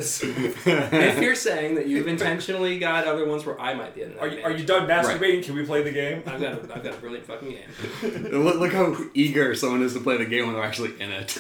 If you're saying that you've intentionally got other ones where I might be in an Are advantage, you done masturbating? Can we play the game? I've got a brilliant fucking game. Look how eager someone is to play the game when they're actually in it.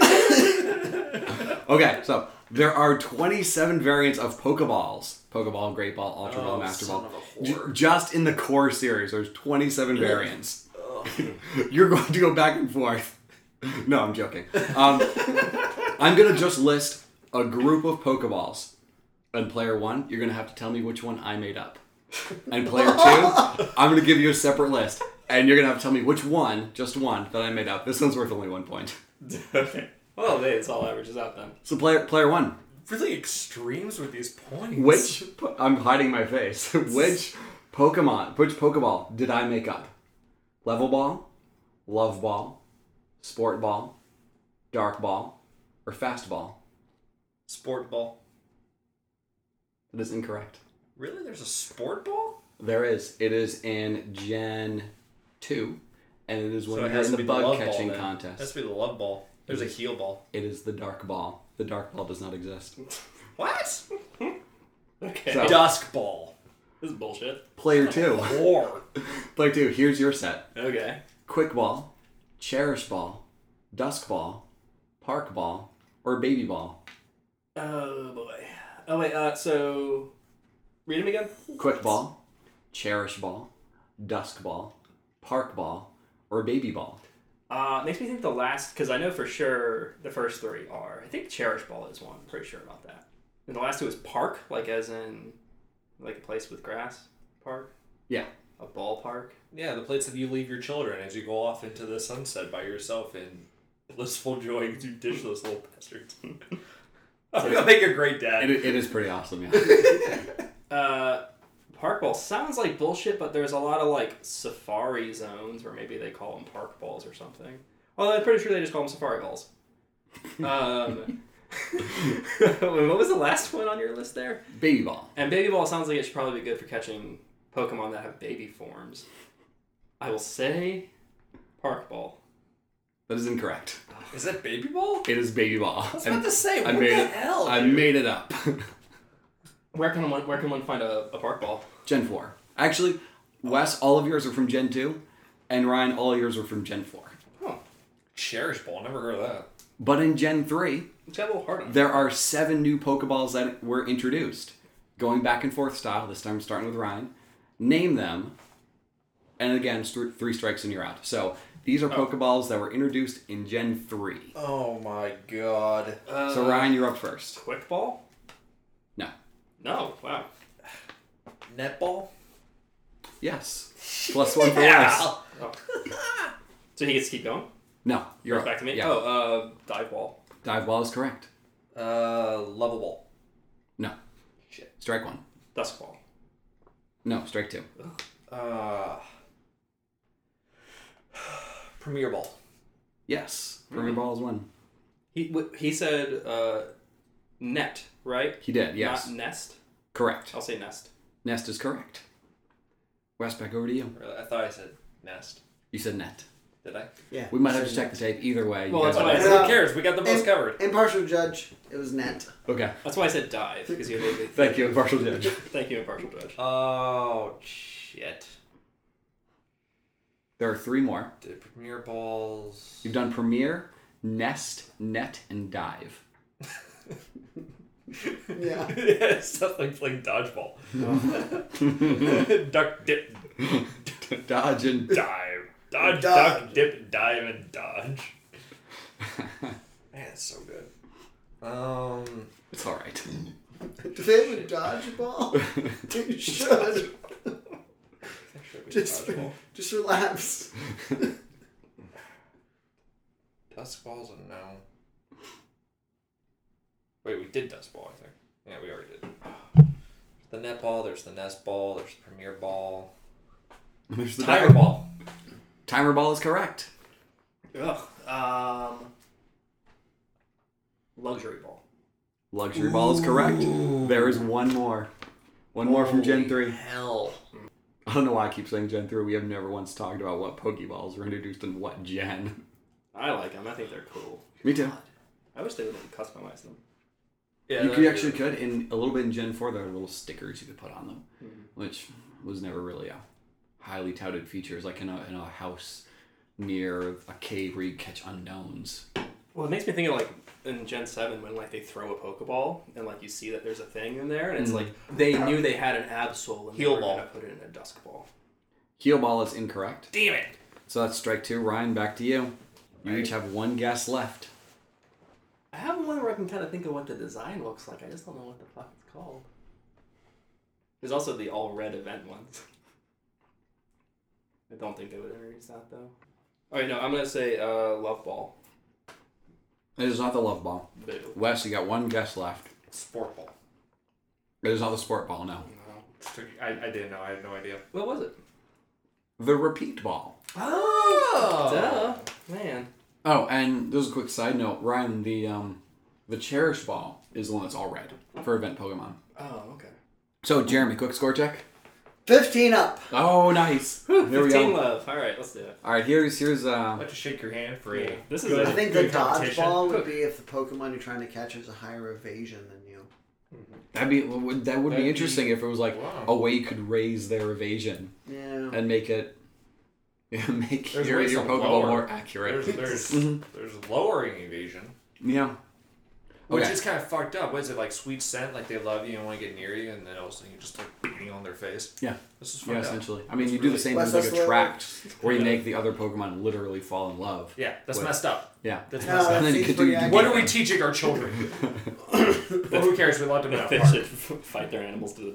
Okay, so there are 27 variants of Pokeballs. Pokeball, Great Ball, Ultra Ball, Master Ball. Just in the core series, there's 27 variants. You're going to go back and forth. No, I'm joking. I'm going to just list a group of Pokeballs. And player 1, you're going to have to tell me which one I made up. And player 2, I'm going to give you a separate list. And you're going to have to tell me which one, just one, that I made up. This one's worth only 1 point. Okay. Well, it's all averages out then. So player 1. Really extremes with these points. I'm hiding my face. Which Pokeball did I make up? Level Ball, Love Ball, Sport Ball, Dark Ball, or Fast Ball? Sport ball. That is incorrect. Really? There's a sport ball? There is. It is in Gen 2, and it is when So it you're has in to the be the bug love catching ball, then. contest. That's be the love ball. There's a heal ball. It is the dark ball. The dark ball does not exist. What? Okay. So- Dusk ball. This is bullshit. Player 2. Or Player 2, here's your set. Okay. Quick ball, cherish ball, dusk ball, park ball, or baby ball. Oh boy. Oh wait. So read them again. Quick ball, cherish ball, dusk ball, park ball, or baby ball. Makes me think the last, because I know for sure the first 3 are. I think Cherish Ball is one. I'm pretty sure about that. And the last 2 is Park, like as in, like a place with grass. Park. Yeah. A ballpark. yeah, the place that you leave your children as you go off into the sunset by yourself in blissful joy, you ditch those little bastards. I'm gonna make a great dad. It is pretty awesome, yeah. Park ball sounds like bullshit, but there's a lot of like safari zones where maybe they call them park balls or something. Well, I'm pretty sure they just call them safari balls. What was the last one on your list there? Baby ball. And baby ball sounds like it should probably be good for catching Pokemon that have baby forms. I will say park ball. That is incorrect. Is that baby ball? It is baby ball. I was about to say, what made the it, hell? I dude? made it up. Where can one find a park ball? Gen 4. Actually, Wes, all of yours are from Gen 2, and Ryan, all of yours are from Gen 4. Oh, Cherish ball. Never heard of that. But in Gen 3, it's got a little hard on it. there are 7 new Pokeballs that were introduced. Going back and forth style, this time starting with Ryan. Name them, and again, 3 strikes and you're out. So, these are Pokeballs that were introduced in Gen 3. Oh my god. So, Ryan, you're up first. Quick ball? No. No. Wow. Netball? Yes. +1 for Wes. Oh. So he gets to keep going? No, you're Goes up. back to me? Yeah. Oh, dive ball. Dive ball is correct. Level ball. No. Shit. Strike 1. Dusk ball. No, strike 2. Premier ball. Yes. Premier ball is 1. He said net, right? He did, yes. Not nest? Correct. I'll say nest. Nest is correct. Wes, back over to you. Really? I thought I said nest. You said net. Did I? Yeah. We might have to check the tape either way. Well, You that's guys- what I Who said. cares? We got the most covered. Impartial judge. It was net. Okay. That's why I said dive, because you made me Thank you, impartial judge. Thank you, impartial judge. Oh, shit. There are 3 more. The premier balls. You've done Premier, Nest, Net, and Dive. Yeah. Yeah, it's stuff like playing dodgeball. Duck, dip, Dodge and... dive. Dodge, Dodge. duck, dip, dive, and dodge. Man, it's so good. It's alright. Do they have a dodgeball? You should. Just relax. Dusk balls and no. Wait, we did dust ball, I think. Yeah, we already did. The net ball, there's the nest ball, there's the premier ball. There's the Timer dive ball. Timer ball is correct. Ugh. Luxury ball. Luxury ball is correct. There is 1 more. 1 more from Gen 3. Hell. I don't know why I keep saying Gen 3. We have never once talked about what Pokeballs were introduced in what gen. I like them. I think they're cool. Me too. I wish they would have customized them. Yeah, You actually could. In a little bit in Gen 4, there are little stickers you could put on them, which was never really a highly touted feature. It's like in a house near a cave where you catch unknowns. Well, it makes me think of like in Gen 7 when like they throw a Pokeball and like you see that there's a thing in there and it's like they knew they had an Absol and Heal they were ball. going to put it in a Dusk Ball. Heal ball is incorrect. Damn it. So that's strike 2. Ryan, back to you. You Right. each have 1 guess left. I have one where I can kind of think of what the design looks like. I just don't know what the fuck it's called. There's also the all red event ones. I don't think they would introduce that though. Alright, no, I'm going to say Love Ball. It is not the love ball. Boo. Wes, you got 1 guess left. Sport ball. It is not the sport ball, no. No. I didn't know. I had no idea. What was it? The repeat ball. Oh! Duh. Man. Oh, and there's a quick side note. Ryan, the Cherish ball is the one that's all red for event Pokemon. Oh, okay. So, Jeremy, quick score check. 15 up. Oh, nice. There we 15 go. love. All right, let's do it. All right, here's I'd like to shake your hand for a This is good, I think the good competition. dodgeball would be if the Pokemon you're trying to catch has a higher evasion than you. that would be interesting if it was like Wow. a way you could raise their evasion Yeah. and make it make There's your ways to Pokeball lower. more accurate. There's Mhm. there's lowering evasion, Yeah. which Okay. is kind of fucked up. What is it, like sweet scent? Like they love you and want to get near you, and then all of a sudden you just like beating on their face. Yeah. This is Yeah, fucked up. essentially. I mean, you do the same Wes, thing with that's like the- attract, where you Yeah. make the other Pokemon literally fall in love. Yeah, that's What? messed up. Yeah. That's No, messed that up. then you seems could pretty do- accurate. What are we teaching our children? Well, who cares? We let them They out. should fight their animals to the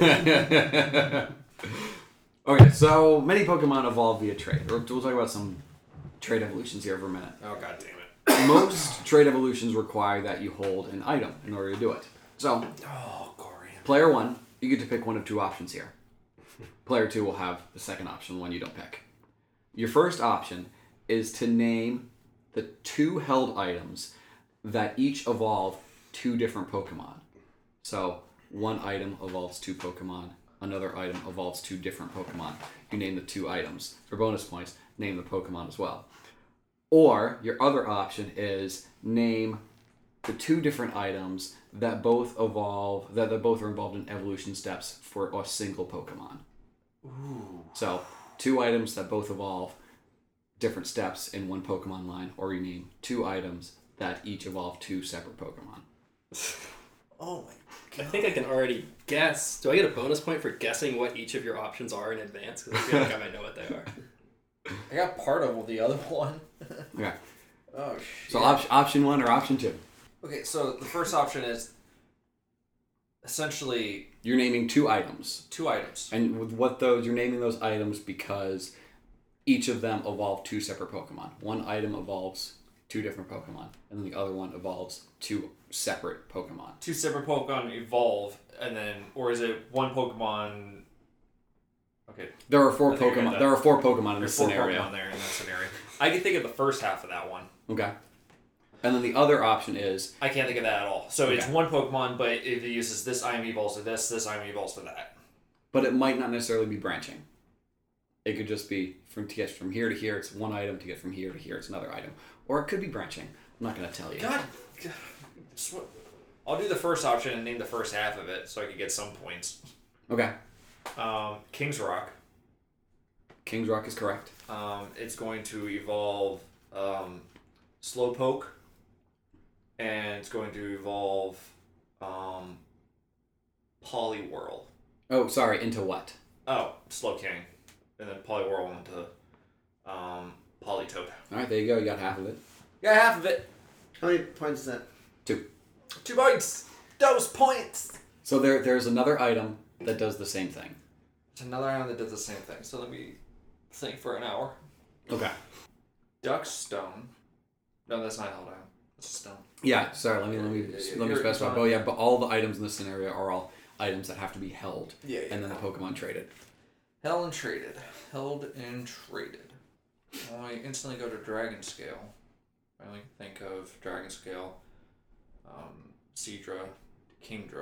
death. Okay, so many Pokemon evolve via trade. We'll talk about some trade evolutions here for a minute. Oh god damn it! Most trade evolutions require that you hold an item in order to do it. So, Oh, Corian. player 1, you get to pick one of 2 options here. Player 2 will have the second option, the one you don't pick. Your first option is to name the 2 held items that each evolve 2 different Pokemon. So, one item evolves 2 Pokemon, another item evolves 2 different Pokemon. You name the 2 items. For bonus points, name the Pokemon as well. Or, your other option is name the 2 different items that both evolve, that both are involved in evolution steps for a single Pokemon. Ooh. So, 2 items that both evolve different steps in one Pokemon line, or you name 2 items that each evolve 2 separate Pokemon. Oh my I think I can already guess. Do I get a bonus point for guessing what each of your options are in advance? Because I feel like I might know what they are. I got part of the other one. Okay. Oh shit. So, option 1 or option 2? Okay, so the first option is essentially You're naming 2 items. 2 items. And with what those, you're naming those items because each of them evolve 2 separate Pokemon. One item evolves 2 different Pokemon, and then the other one evolves 2 separate Pokemon. 2 separate Pokemon evolve, and then, or is it one Pokemon? Okay, There are 4 I think I got Pokemon. that. There are 4 Pokemon in there's this 4 scenario. Pokemon there in that scenario. I can think of the first half of that one. Okay. And then the other option is I can't think of that at all. So it's Okay. one Pokemon, but if it uses this item evolves to this item evolves to that. but it might not necessarily be branching. It could just be to get from here to here, it's one item. To get from here to here, it's another item. Or it could be branching. I'm not going to tell you. God. I'll do the first option and name the first half of it so I can get some points. Okay. King's Rock. King's Rock is correct. It's going to evolve Slowpoke, and it's going to evolve Poliwhirl. Oh, sorry, into what? Oh, Slowking, and then Poliwhirl into Politoed. Alright, there you go. You got half of it. Got half of it. How many points is that? 2. 2 points. Those points. So there's another item that does the same thing. It's another item that does the same thing. So let me think for an hour. Okay. Duckstone. No, that's not held item. It's a stone. Yeah, sorry, let me Here, specify. it's Oh on- yeah, but all the items in this scenario are all items that have to be held. Yeah, And then the Pokemon traded. Held and traded. Held and traded. Well, I instantly go to Dragon Scale. I only think of Dragon Scale, Seadra, Kingdra.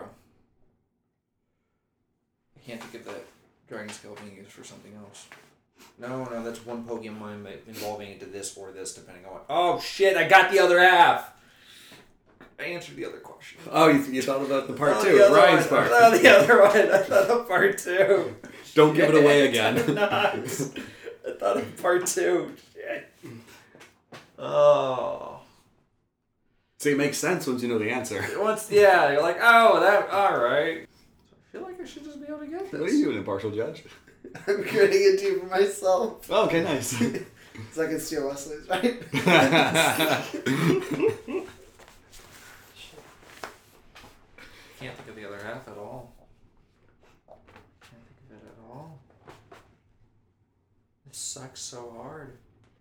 I can't think of that Dragon Scale being used for something else. No, that's one Pokemon involving into this or this, depending on what. Oh shit! I got the other half. I answered the other question. Oh, you thought about the part Oh, 2, the other Ryan's one. part. Oh, the other one. I thought of part 2. Don't give it away Shit, again. not. I thought of part 2. Shit. Oh. See, it makes sense once you know the answer. Once, yeah, you're like, oh, that, alright. I feel like I should just be able to get this. What are you doing, impartial judge? I'm creating a team for myself. Oh, okay, nice. So I can steal Wesley's, right? Can't think of the other half at all. Can't think of it at all. This sucks so hard.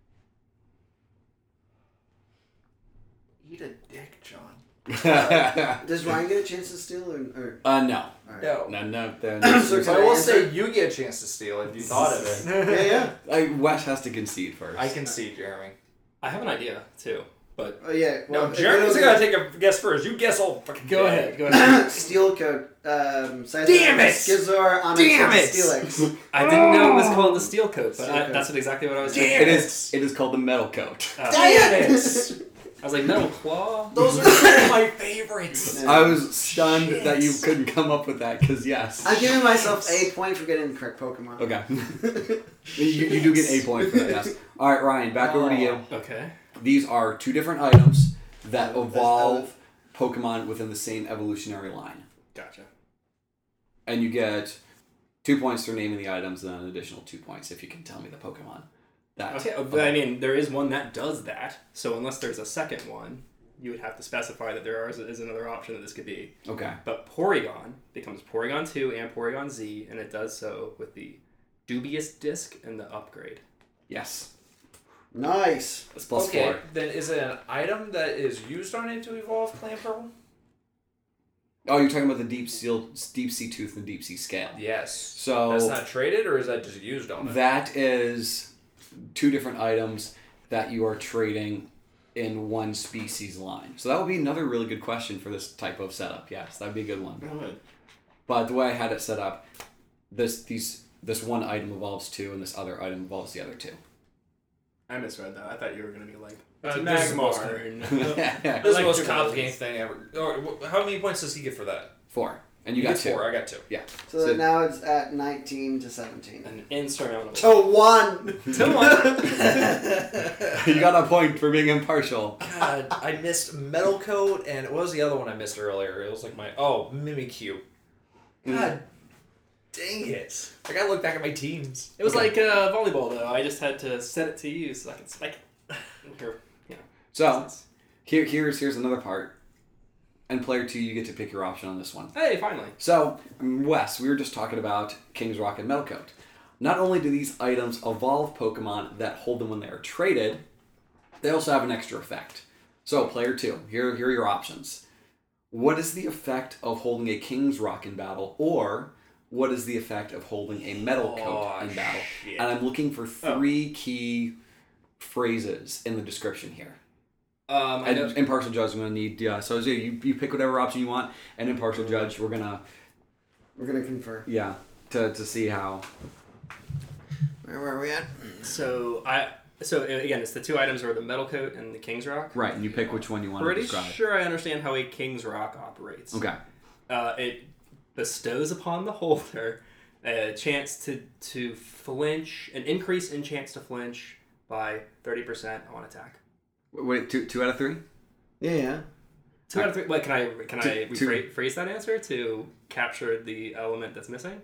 Eat a dick, John. Does Ryan get a chance to steal or? No. Alright. No. No. So So I will say you get a chance to steal if you thought of it. Yeah. Wes has to concede first. I concede, Jeremy. I have an idea, too. But Oh yeah. No, Well, Jeremy's it gotta take a guess first. You guess all fucking go day. ahead. Steel coat. Damn it! Skizor, Damn Onyx, it! and Steelix. I didn't know it was called the Steel Coat, but Steel Coat. that's exactly what I was Damn thinking. It is called the Metal Coat. Damn it! I was like, Metal Claw? Those are some of my favorites. Yeah. I was stunned Shit. that you couldn't come up with that, because yes. I'm giving myself a point for getting the correct Pokemon. Okay. you do get a point for that, yes. Alright, Ryan, back over to you. Okay. These are 2 different items that Oh, evolve Pokemon within the same evolutionary line. Gotcha. And you get 2 points for naming the items, and then an additional 2 points if you can tell me the Pokemon. Okay, but I mean, there is one that does that, so unless there's a second one, you would have to specify that there is another option that this could be. Okay. But Porygon becomes Porygon 2 and Porygon Z, and it does so with the Dubious Disc and the upgrade. Yes. Nice. That's plus Okay, 4. then is it an item that is used on it to evolve Clamperl? Oh, you're talking about the Deep Sea Tooth and Deep Sea Scale. Yes. So That's not traded, or is that just used on it? that is 2 different items that you are trading in one species line. So that would be another really good question for this type of setup. Yes, that'd be a good one. But the way I had it set up, this one item evolves 2, and this other item evolves the other 2. I misread that. I thought you were going to be like, this is the most- Magmar. This is the most Electrobuzz. complicated thing ever. How many points does he get for that? 4, and you got He 2. gets 4. I got 2. Yeah. So, that now it's at 19 to 17. An insurmountable. To 1! You got a point for being impartial. God, I missed Metal Coat, and what was the other one I missed earlier? It was like Mimikyu. God dang it. I gotta look back at my teams. It was like volleyball, though. I just had to set it to you so I could spike it. Here, So here's another part. And player 2, you get to pick your option on this one. Hey, finally. So, Wes, we were just talking about King's Rock and Metal Coat. Not only do these items evolve Pokemon that hold them when they are traded, they also have an extra effect. So, player 2, here are your options. What is the effect of holding a King's Rock in battle, or what is the effect of holding a Metal Coat in battle? shit. And I'm looking for 3 key phrases in the description here. I know. And Impartial Judge, I'm going to need... so you pick whatever option you want, and Impartial Judge, we're going to... We're going to confer. Yeah, to see how... Where are we at? So again, it's the 2 items are the Metal Coat and the King's Rock. Right, and you pick which one you want to Pretty describe. sure I understand how a King's Rock operates. Okay. It bestows upon the holder a chance to flinch, an increase in chance to flinch by 30% on attack. Wait, 2 out of 3? Yeah. 2 out of 3. Wait, can I Two. rephrase that answer to capture the element that's missing?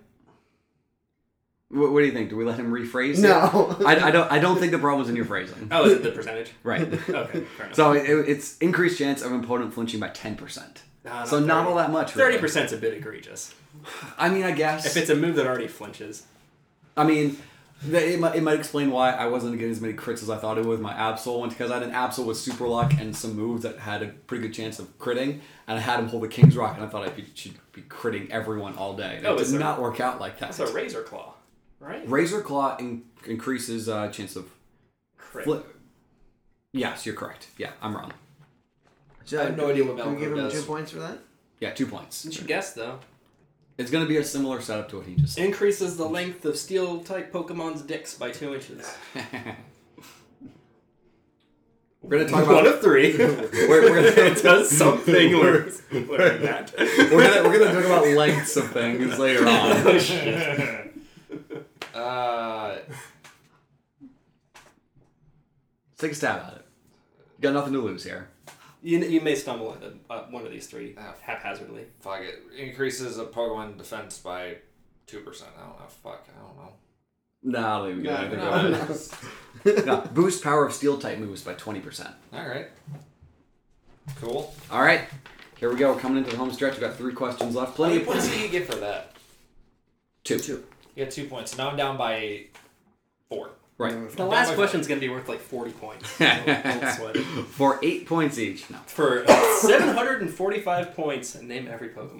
What do you think? Do we let him rephrase? No. it? I don't think the problem's in your phrasing. Oh, is it the percentage? Right. Okay, fair enough. So it's increased chance of opponent flinching by 10%. So not all that much. 30%'s a bit egregious. I mean, I guess. If it's a move that already flinches. I mean, it might explain why I wasn't getting as many crits as I thought it would with my Absol one, because I had an Absol with Super Luck and some moves that had a pretty good chance of critting, and I had him hold the King's Rock, and I thought should be critting everyone all day. And it did not work out like that. That's a Razor Claw, right? Razor Claw increases chance of Crit. Yes, you're correct. Yeah, I'm wrong. So, I have no idea what Can we give Metal him Coat 2 does. points for that? Yeah, 2 points. Didn't you guess, though? It's going to be a similar setup to what he just said. Increases the length of Steel-type Pokemon's dicks by 2 inches. We're going to talk about... One of 3. We're gonna, It does something worse than that. we're gonna talk about lengths of things later on. Oh, shit. Let's take a stab at it. You got nothing to lose here. You may stumble into one of these 3 Ah. haphazardly. Fuck it. Increases a Pokemon defense by 2%. I don't know. Fuck. I don't know. No, I don't even get anything No, about no. it. No, boost power of steel type moves by 20%. Alright. Cool. All right, here we go. We're coming into the home stretch. We've got 3 questions left. How Plenty many of points did you get for that? 2. You got 2 points. So now I'm down by 4. Right. The last question's going to be worth like 40 points. So don't sweat it. For 8 points each. No. For 745 points, and name every Pokemon.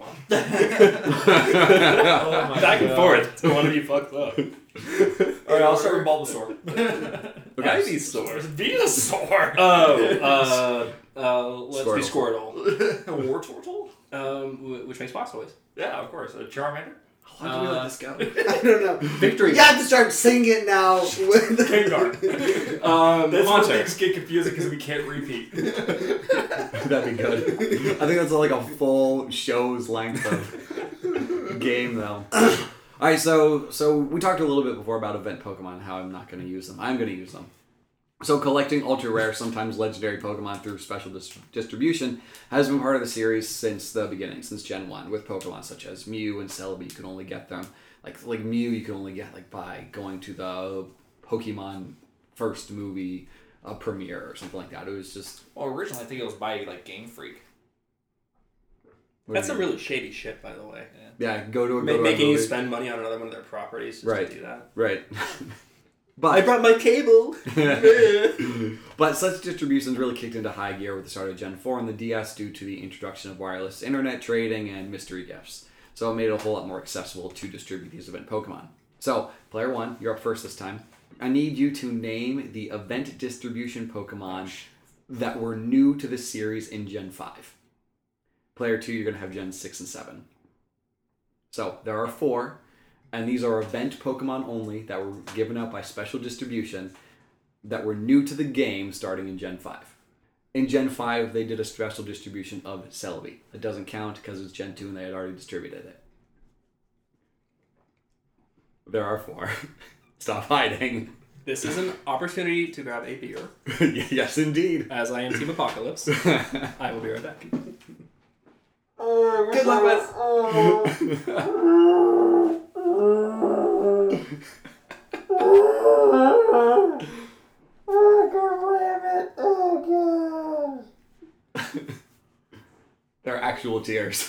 Oh my Back and God. forth till one of you fucks up. Alright, I'll start with Bulbasaur. Ivysaur. Venusaur! Oh, let's do Squirtle. Wartortle? Which makes Blastoise. Yeah, of course. A Charmander. How long do we let this go? I don't know. Victory. You have to start singing it now. Gengar. That's when Haunter. things get confusing because we can't repeat. That'd be good. I think that's like a full show's length of game, though. All right, so we talked a little bit before about event Pokemon, how I'm not going to use them. I'm going to use them. So collecting ultra rare, sometimes legendary Pokemon through special distribution has been part of the series since the beginning, since Gen 1, with Pokemon such as Mew and Celebi. You can only get them, like Mew you can only get like by going to the Pokemon first movie premiere or something like that. It was just... Well, originally I think it was by like Game Freak. That's some really shady shit, by the way. Yeah, go to a Making you movie. spend money on another one of their properties just Right. to do that. Right. I But brought my cable. but such distributions really kicked into high gear with the start of Gen 4 and the DS due to the introduction of wireless internet trading and mystery gifts. So it made it a whole lot more accessible to distribute these event Pokemon. So, player 1, you're up first this time. I need you to name the event distribution Pokemon that were new to the series in Gen 5. Player 2, you're going to have Gen 6 and 7. So, there are 4. And these are event Pokemon only that were given out by special distribution that were new to the game starting in Gen 5. In Gen 5, they did a special distribution of Celebi. It doesn't count because it's Gen 2 and they had already distributed it. There are 4. Stop hiding. This is an opportunity to grab a beer. Yes, indeed. As I am Team Apocalypse. I will be right back. Good luck, Wes. There are actual tears.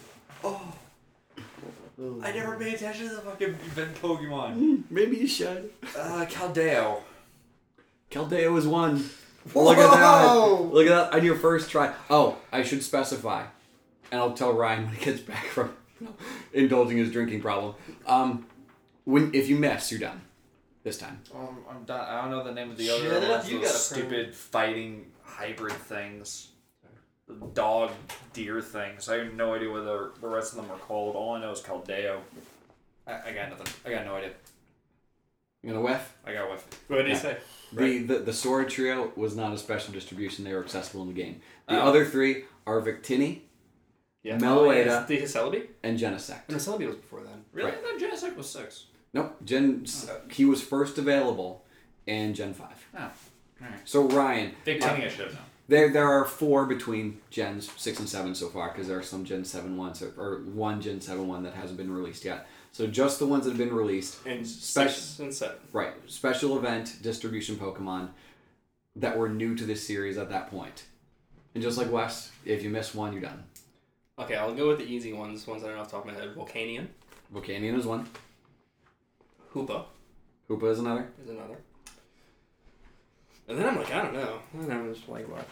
I never paid attention to the fucking event Pokemon. Maybe you should. Caldeo. Keldeo is one. Look at that. Look at that on your first try. Oh, I should specify. And I'll tell Ryan when he gets back from indulging his drinking problem. If you miss, you're done. This time. I'm done. I don't know the name of the Shut other up, ones. you Those got a stupid fighting hybrid things. The dog deer things. I have no idea what the rest of them are called. All I know is Caldeo. I got nothing. I got no idea. You gonna whiff? I got whiff. What did he Yeah. say? The Sword Trio was not a special distribution. They were accessible in the game. The Oh. other 3 are Victini, Yeah. Meloetta, The Celebi? and Genesect. No, Celebi was before then. Really? Right. I thought Genesect was 6. Nope. He was first available in Gen 5. Oh. Alright. So Ryan, Big Tinny I should have known. there are 4 between Gens 6 and 7 so far because there are some Gen 7 ones or one Gen 7 one that hasn't been released yet. So just the ones that have been released. And Special- 6 and 7. Right. Special event distribution Pokemon that were new to this series at that point. And just like Wes, if you miss one, you're done. Okay, I'll go with the easy ones that I know off the top of my head. Volcanion. Volcanion is one. Hoopa Hoopa is another. is another. And then I'm like, I don't know. And I'm just like, what?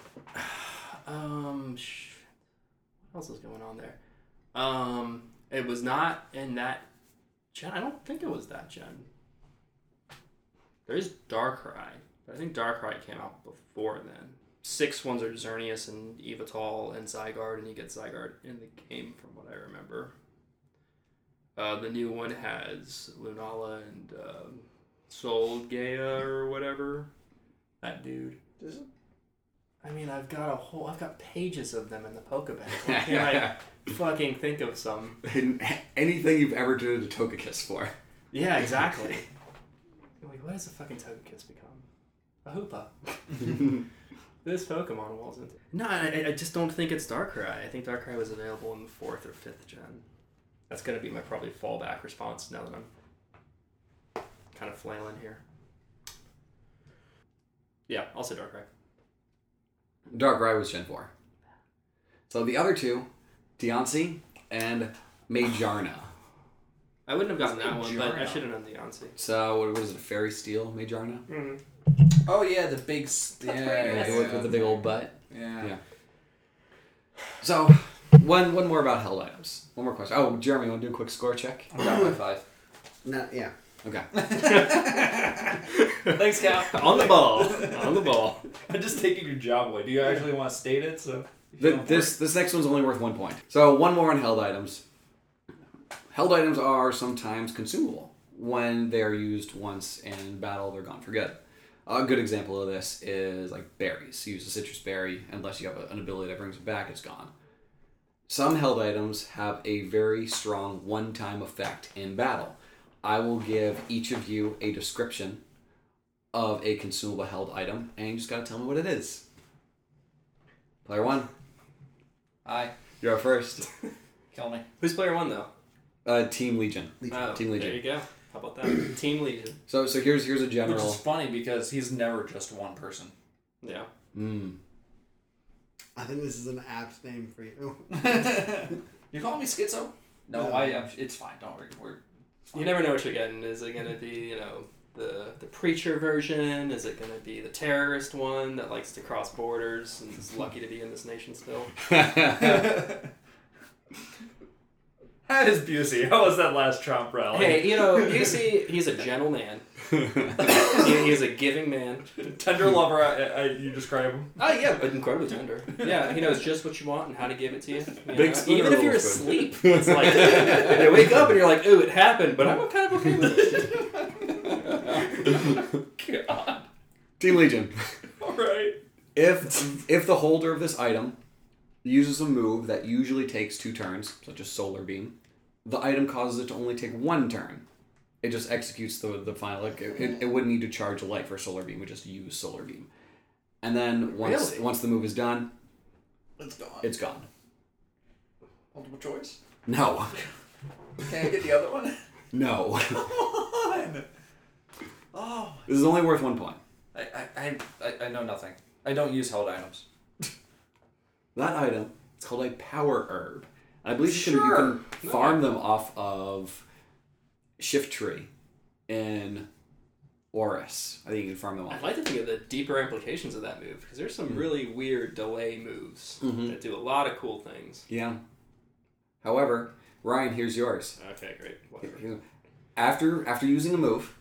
What else is going on there? It was not in that gen. I don't think it was that gen. There is Darkrai, but I think Darkrai came out before then. 6 ones are Xerneas and Evital and Zygarde, and you get Zygarde in the game from what I remember. The new one has Lunala and Solgea or whatever. That dude. I mean, I've got pages of them in the Pokebank. Why can't I fucking think of some? Anything you've ever done a Togekiss for. Yeah, exactly. Wait, what does a fucking Togekiss become? A Hoopa. This Pokemon wasn't. No, I just don't think it's Darkrai. I think Darkrai was available in the 4th or 5th gen. That's going to be my probably fallback response now that I'm kind of flailing here. Yeah, I'll say Darkrai. Darkrai was Gen 4. So the other 2, Deontay and Magearna. I wouldn't have gotten that one, but I Magearna. should have done Deontay. So what was it, Fairy Steel Magearna? Mm-hmm. Oh yeah, the big. With the big old butt. Yeah. Yeah. So, one more about held items. One more question. Oh, Jeremy, you want to do a quick score check? I'm down by 5. No, yeah. Okay. Thanks, Cal. On the ball. On the ball. I'm just taking your job away. Do you actually want to state it? So This next one's only worth 1 point. So one more on held items. Held items are sometimes consumable. When they are used once in battle, they're gone for good. A good example of this is like berries. You use a citrus berry, unless you have an ability that brings it back, it's gone. Some held items have a very strong one-time effect in battle. I will give each of you a description of a consumable held item, and you just gotta tell me what it is. Player 1. Aye. You're up first. Kill me. Who's player 1 though? Team Legion. Oh, Team Legion. There you go. How about that? Team Legion. So here's a general. Which is funny because he's never just one person. Yeah. I think this is an apt name for you. You call me schizo? No, it's fine. Don't worry. We're fine. You never know what you're getting. Is it going to be, the preacher version? Is it going to be the terrorist one that likes to cross borders and is lucky to be in this nation still? That is Busey. How was that last Trump rally? Hey, Busey, he's a gentle man. He's a giving man. Tender lover, you describe him. Oh, yeah, but incredibly tender. Yeah, he knows just what you want and how to give it to you. Big spoon Even or if you're little spoon? asleep, it's like, you wake up and you're like, ooh, it happened, but I'm kind of okay with it. God. Team Legion. Alright. If the holder of this item uses a move that usually takes 2 turns, such as Solar Beam, the item causes it to only take 1 turn. It just executes the final. Like it wouldn't need to charge a light for Solar Beam. It would just use Solar Beam. And then once the move is done, It's gone. it's gone. Multiple choice? No. Can I get the other one? No. Come on! Oh. This is only worth 1 point. I know nothing. I don't use held items. That item, it's called a power herb. I believe you can farm them off of Shift Tree in Oris. I think you can farm them off. I'd like to think of the deeper implications of that move, because there's some really weird delay moves that do a lot of cool things. Yeah. However, Ryan, here's yours. Okay, great. Whatever. After using a move,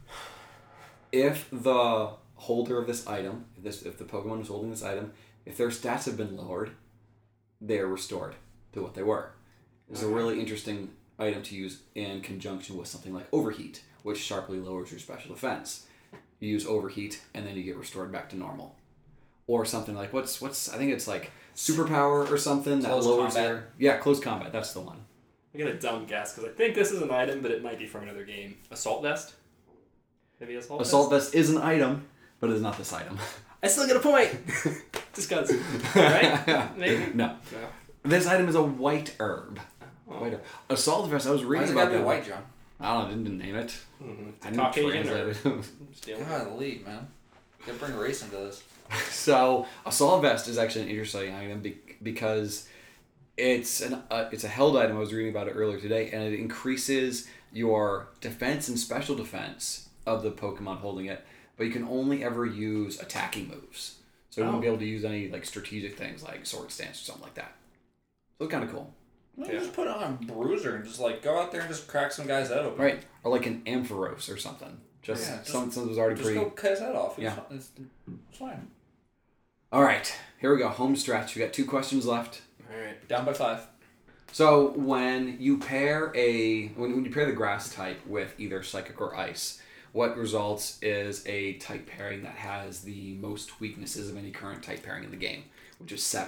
if the holder of this item, if the Pokemon is holding this item, if their stats have been lowered, they are restored to what they were. It's a really interesting item to use in conjunction with something like Overheat, which sharply lowers your special defense. You use Overheat, and then you get restored back to normal. Or something like, what's I think it's like Superpower or something that Close lowers combat. their... Yeah, Close Combat, that's the one. I got a dumb guess, because I think this is an item, but it might be from another game. Assault Vest? Maybe Assault Vest? Assault Vest is an item, but it is not this item. I still get a point! Just because. Right? Maybe? No. This item is a white herb. Oh. White herb. Assault Vest, I was Why reading does it about gotta be that. white, John? I don't know, didn't name it. Mm-hmm. I didn't Caucasian translate or... it. Stealing. God, the lead, man. Gotta bring race into this. So, Assault Vest is actually an interesting item because it's a held item. I was reading about it earlier today, and it increases your defense and special defense of the Pokemon holding it, but you can only ever use attacking moves. So you won't be able to use any like strategic things like Sword Stance or something like that. So it's kind of cool. Well, Just put it on Bruiser and just like go out there and just crack some guys head open. Right. Or like an Ampharos or something. Just something was already Just pretty... go cut his head off. Yeah. It's fine. All right. Here we go. Home stretch. We got 2 questions left. Alright. Down by 5. So when you pair when you pair the grass type with either psychic or ice, what results is a type pairing that has the most weaknesses of any current type pairing in the game, which is 7.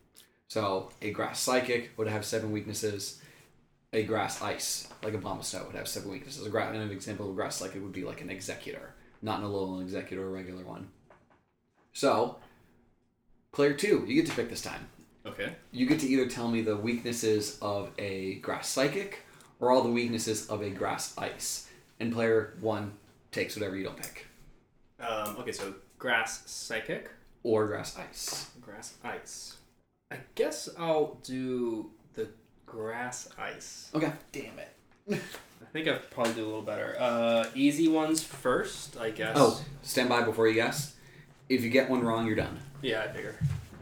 So a grass psychic would have 7 weaknesses. A grass ice, like a Bombasnow, would have 7 weaknesses. And an example of a grass psychic would be like an Executor, not an Alolan Executor, a regular one. So, player 2, you get to pick this time. Okay. You get to either tell me the weaknesses of a grass psychic or all the weaknesses of a grass ice. And player 1 takes whatever you don't pick. Okay, so Grass Psychic. Or grass ice. Grass Ice. I guess I'll do the Grass Ice. Okay. Damn it. I think I'll probably do a little better. Easy ones first, I guess. Oh, stand by before you guess. If you get one wrong, you're done. Yeah, I figure.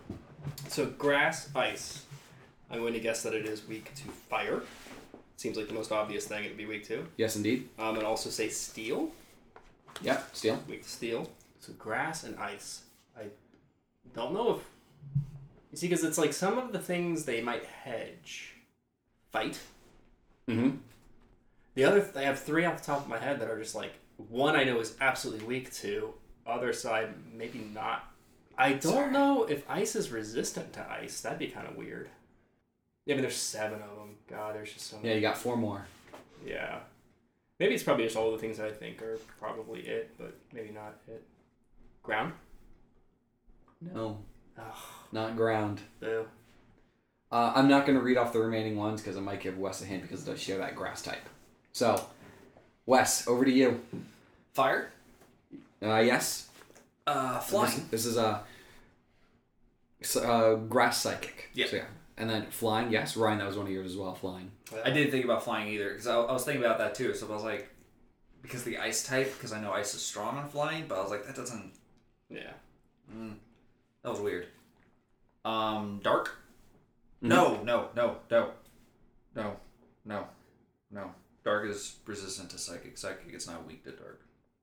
So Grass Ice. I'm going to guess that it is weak to fire. Seems like the most obvious thing it would be weak to. Yes, indeed. And also say steel. Yep, steel. Weak to steel. So grass and ice. I don't know if... You see, because it's like some of the things they might hedge. Fight. Mm-hmm. The other, I have 3 off the top of my head that are just like, one I know is absolutely weak to, other side maybe not. I don't know if ice is resistant to ice. That'd be kind of weird. Yeah, I mean, there's 7 of them. God, there's just so many. Yeah, you got 4 more. Yeah. Maybe it's probably just all the things I think are probably it, but maybe not it. Ground? No, Ugh, not ground. boo. I'm not going to read off the remaining ones because I might give Wes a hint because it does share that grass type. So, Wes, over to you. Fire. Yes. Flying. This is a grass psychic. Yep. So, yeah. And then flying, yes. Ryan, that was one of yours as well, flying. I didn't think about flying either because I was thinking about that too. So I was like, because the ice type, because I know ice is strong on flying, but I was like, that doesn't. Yeah. That was weird. Dark. Mhm. No. Dark is resistant to psychic. Psychic is not weak to dark.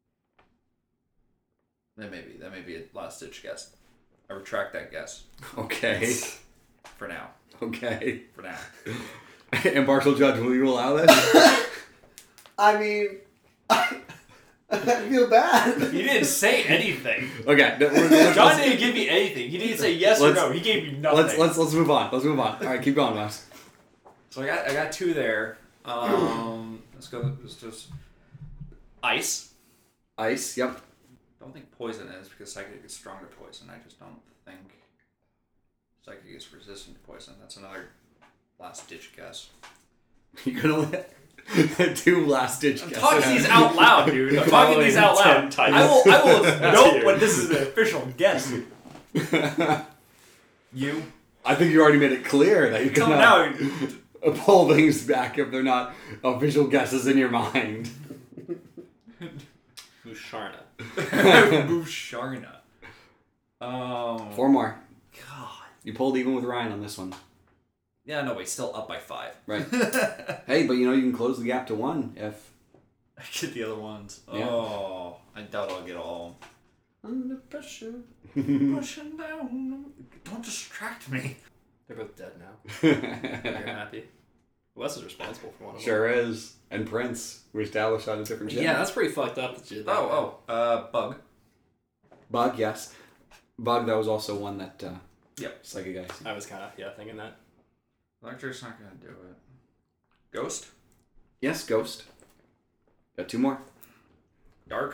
That may be a last ditch guess. I retract that guess Okay. for now. Okay. For now. Impartial judge, will you allow this? I mean, I feel bad. He didn't say anything. Okay. John didn't give me anything. He didn't say yes or Let's- no. He gave me nothing. Let's move on. Let's move on. All right, keep going, Wes. So I got 2 there. Let's go. Let's just ice. Ice. Yep. Don't think poison is because psychic is strong to poison. I just don't think psychic is resistant to poison. That's another last ditch guess. You're gonna let 2 last ditch guesses. Talking these out loud, dude. I'm talking these out loud. I will note when this is an official guess. You I think you already made it clear that you're come gonna now. pull things back if they're not official guesses in your mind. Musharna. Musharna. 4 more. God. You pulled even with Ryan on this one. Yeah, no, wait, still up by 5. Right. Hey, but you can close the gap to 1 if... I get the other ones. Yeah. Oh, I doubt I'll get all Under pressure. pushing down. Don't distract me. They're both dead now. You're happy. Wes is responsible for one of them. Sure is. And Prince. We established that a different show. Yeah, that's pretty fucked up that you did that. Bug. Bug, yes. Bug, that was also one that... Yep. Psychic Ice. I was kind of, thinking that. Electric's not gonna do it. Ghost. Yes, Ghost. Got 2 more. Dark.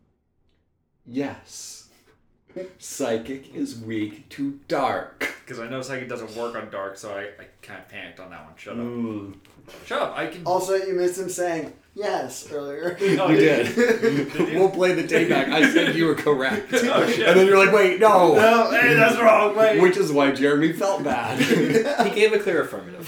Yes. Psychic is weak to dark. Because I know psychic doesn't work on dark, so I kind of panicked on that one. Shut up. Mm. Shut up. I can. Also, you missed him saying yes earlier. Oh, You did did. We'll play the tape back. I said you were correct. Oh, shit. And then you're like, wait, no. No, hey, that's wrong. Wait. Which is why Jeremy felt bad. He gave a clear affirmative.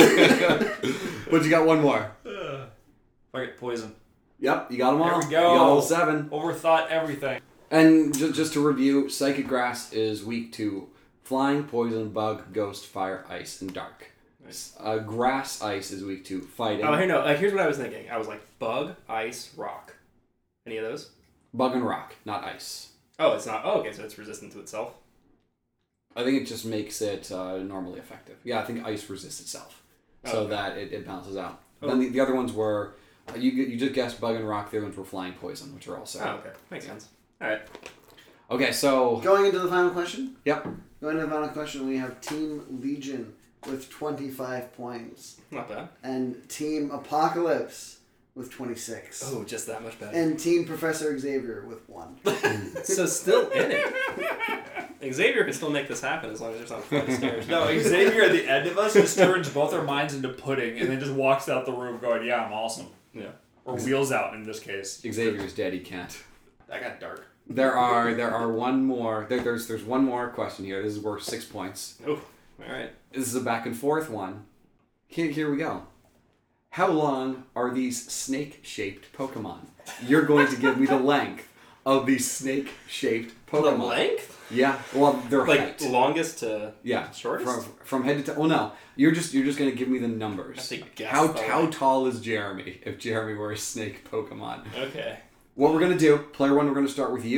But you got 1 more. Fuck it, poison. Yep, you got them all. There we go. You got all 7. Overthought everything. And just to review, Psychic Grass is weak to flying, poison, bug, ghost, fire, ice, and dark. Nice. Grass ice is weak to fighting. Oh, here, no. Here's what I was thinking. I was like, bug, ice, rock. Any of those? Bug and rock, not ice. Oh, it's not. Oh, okay, so it's resistant to itself. I think it just makes it normally effective. Yeah, I think ice resists itself. So Okay. that it balances out. Oh. Then the other ones were, you just guessed bug and rock, the other ones were flying, poison, which are also... Oh, okay. Makes sense. All right. Okay, so... Going into the final question? Yep. Going into the final question, we have Team Legion with 25 points. Not bad. And Team Apocalypse with 26. Oh, just that much better. And Team Professor Xavier with 1. So still in it. Xavier can still make this happen as long as there's not a flight of stairs. No, Xavier at the end of us just turns both our minds into pudding and then just walks out the room going, yeah, I'm awesome. Yeah. Or wheels out in this case. Xavier's dead, he can't. I got dark. There are 1 more. There's 1 more question here. This is worth 6 points. Oh, all right. This is a back and forth one. Here we go. How long are these snake-shaped Pokemon? You're going to give me the length of these snake-shaped Pokemon. The length? Yeah. Well, their Like height. longest to Yeah. shortest? From head to toe. Well, no. You're just going to give me the numbers. I have to guess How the how length. tall is Jeremy if Jeremy were a snake Pokemon? Okay. What we're going to do, player 1, we're going to start with you.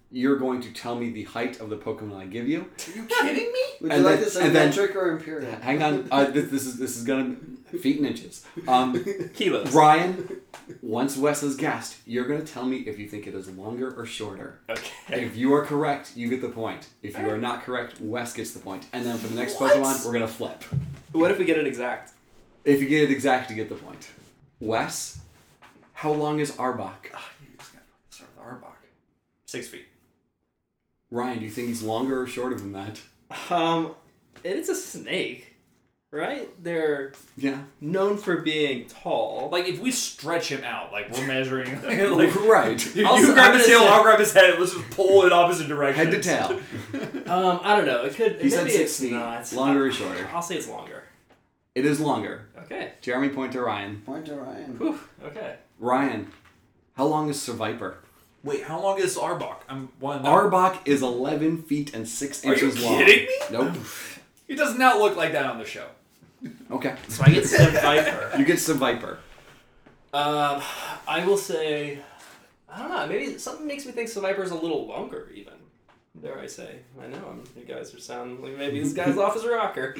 you're going to tell me the height of the Pokemon I give you. Are you kidding me? Would you And like then- this in and then- metric or imperial? Hang on, this is gonna feet and inches. Kilos. Ryan, once Wes has guessed, you're gonna tell me if you think it is longer or shorter. Okay. If you are correct, you get the point. If you are not correct, Wes gets the point. And then for the next Pokemon, we're gonna flip. What if we get it exact? If you get it exact, you get the point. Wes, how long is Arbok? You just gotta start with Arbok. 6 feet. Ryan, do you think he's longer or shorter than that? It's a snake, right? They're Yeah. known for being tall. Like, if we stretch him out, like, we're measuring, like, Right. you Also, grab I'm his gonna tail, say- I'll grab his head, let's just pull in opposite directions. Head to tail. I don't know. It could. He said maybe 6 it's feet. not. Longer or shorter? I'll say it's longer. It is longer. Okay. Jeremy, point to Ryan. Point to Ryan. Whew. Okay. Ryan, how long is Survivor? Wait, how long is Arbok? I'm one. Arbok is 11 feet and 6 Are you inches long. kidding me? Nope. He does not look like that on the show. Okay. So I get Viper. You get Survivor. I will say, I don't know. Maybe something makes me think Survivor's a little longer, even. Dare I say? I know you guys are sounding like maybe this guy's off his rocker.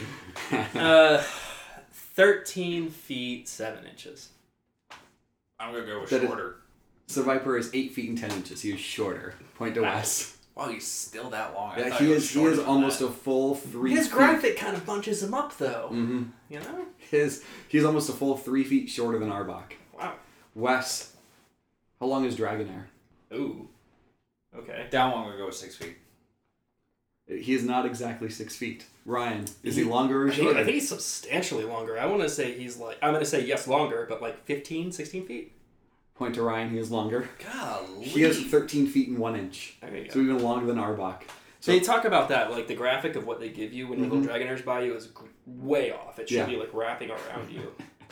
13 feet 7 inches. I'm gonna go with That is- shorter. Survivor is 8 feet and 10 inches. He is shorter. Point to Wes. Wow, he's still that long. I Yeah, thought he was is shorter than almost that. a full 3 His feet. graphic kind of bunches him up, though. Mm-hmm. You know? He's almost a full 3 feet shorter than Arbok. Wow. Wes, how long is Dragonair? Ooh. Okay. Down one, I'm gonna go with 6 feet. He is not exactly 6 feet. Ryan, is he longer or I think shorter? he's substantially longer. I want to say he's like, I'm going to say yes, longer, but like 15, 16 feet? Point to Ryan, he is longer. Golly. He is 13 feet and 1 inch. There you go. So even longer than Arbok. So they talk about that, like the graphic of what they give you when your little Dragonairs by you is way off. It should Yeah. be like wrapping around you.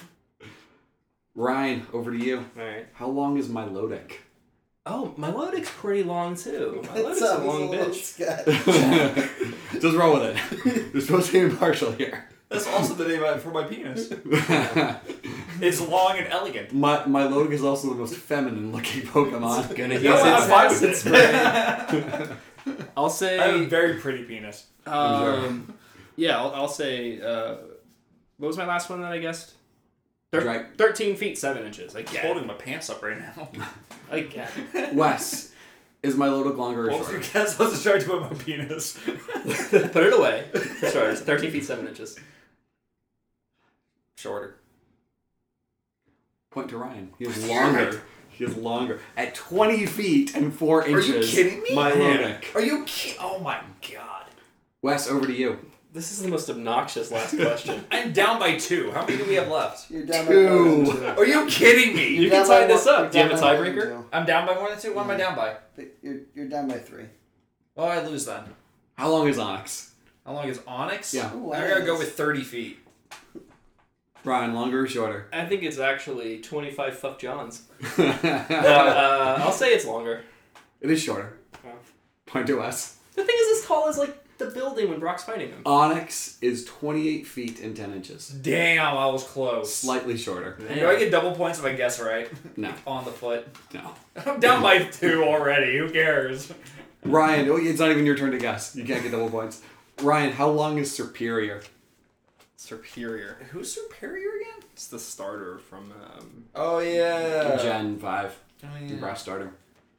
Ryan, over to you. All right. How long is Milotic? Oh, my Lodic's pretty long too. My That Lodic's a sounds long little bitch. sketch. Just roll with it. You're supposed to be impartial here. That's also the name for my penis. It's long and elegant. Milotic is also the most feminine looking Pokemon. Gonna use You know what? I'm fine with its spray. I'll say. I have a very pretty penis. Yeah, I'll say. What was my last one that I guessed? Drag- 13 feet 7 inches. I I'm get holding my pants up right now. I get Wes, is Milotic longer or What was your shorter? guess? I was trying to put my penis. Put it away. For starters, 13 feet 7 inches. Shorter. Point to Ryan. He is longer. He is longer. At 20 feet and 4 inches. you kidding me? Milotic. Are you kidding? Oh my god. Wes, over to you. This is the most obnoxious last question. I'm down by 2. How many do we have left? You're down Two. by more than Are you kidding me? You You're can down by tie this one- up. Do you have a you're down by more than tiebreaker? two. I'm down by more than 2? What am I down by? But you're down by 3. Oh, I lose then. How long is Onyx? How long is Onyx? Yeah. Ooh, I gotta go with 30 feet. Ryan, longer or shorter? I think it's actually 25 fuck Johns. It I'll say it's longer. is shorter. Oh. Point to Wes. The thing is as tall as like the building when Brock's fighting him. Onyx is 28 feet and 10 inches. Damn, I was close. Slightly shorter. Do I get double points if I guess right? No. On the foot. No. I'm down by 2 already. Who cares? Ryan, oh, it's not even your turn to guess. You can't get double points. Ryan, how long is Superior? Superior. Who's superior again? It's the starter from Oh yeah. Gen 5. Oh, The yeah. brass starter.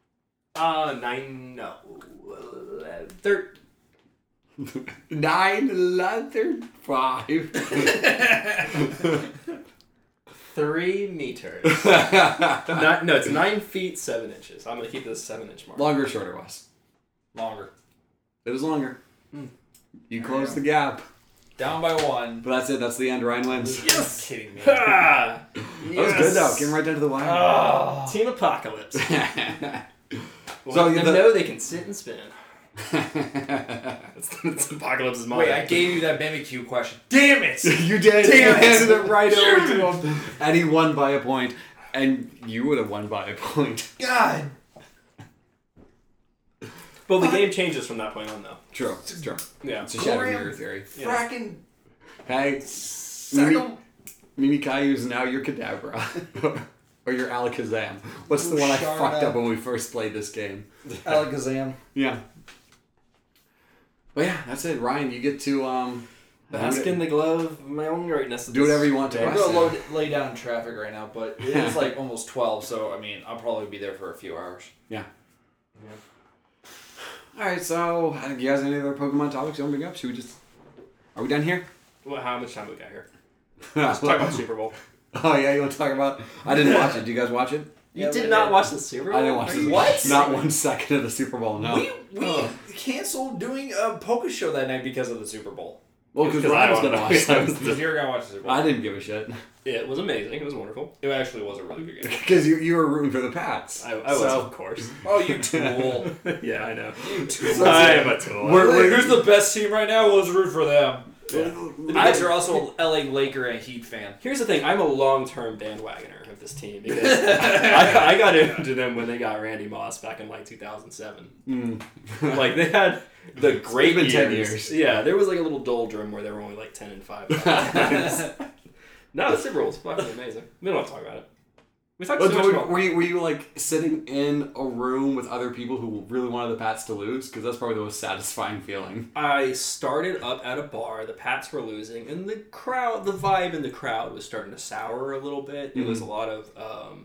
9 no 13 9, leather, 5. 3 meters. No, it's 9 feet 7 inches. I'm gonna keep this 7 inch mark. Longer or shorter, Wes? Longer. It is longer. You close the gap. Down by 1. But that's it. That's the end. Ryan wins. Yes. Kidding me. Ah, That was good, though. Came right down to the wire. Oh. Team Apocalypse. So, Let them the- know they can sit and spin. It's Apocalypse's motto. Wait, I gave you that Mimikyu question. Damn it! You did. Damn You it. handed it right over to him. And he won by a point. And you would have won by a point. God. Well, the game changes from that point on, though. True. True. Yeah. It's a shadow mirror theory. Yeah. Fracking. Hey, Sack 'em. Mimi Caillou is now your Kadabra. Or your Alakazam? What's the one I Sharna. fucked up when we first played this game? Alakazam. Yeah. But yeah, that's it. Ryan, you get to Bask in the glove of my own greatness. do whatever you want to. I'm Wes. gonna lay down in traffic right now, but it's like almost 12, so I mean, I'll probably be there for a few hours. Yeah. All right, so you guys have any other Pokemon topics you want to bring up? Should we just? Are we done here? Well, how much time we got here? Let's talk about Super Bowl. Oh yeah, you want to talk about? I didn't watch it. Do you guys watch it? You did not watch the Super Bowl? I didn't watch it. What? Not 1 second of the Super Bowl. No. We canceled doing a Poké show that night because of the Super Bowl. Well, because Because Ryan was I gonna wanted watch to- it. Because you're gonna watch the Super Bowl. I didn't give a shit. It was amazing. It was wonderful. It actually was a really good game. Because you were rooting for the Pats. I was, So- of course. Oh, you tool. Yeah, I know. You tool. I am a tool. Who's the best team right now? Let's root for them. Yeah. The guys are also an LA Laker and Heat fan. Here's the thing. I'm a long-term bandwagoner of this team because I got into them when they got Randy Moss back in like 2007. Like they had the great been years. 10 years. Yeah, there was like a little doldrum where they were only like 10-5. No, the Super Bowl was fucking amazing. We don't have to talk about it. We talked so much about. Were you like sitting in a room with other people who really wanted the Pats to lose? Because that's probably the most satisfying feeling. I started up at a bar. The Pats were losing, and the vibe in the crowd was starting to sour a little bit. It was a lot of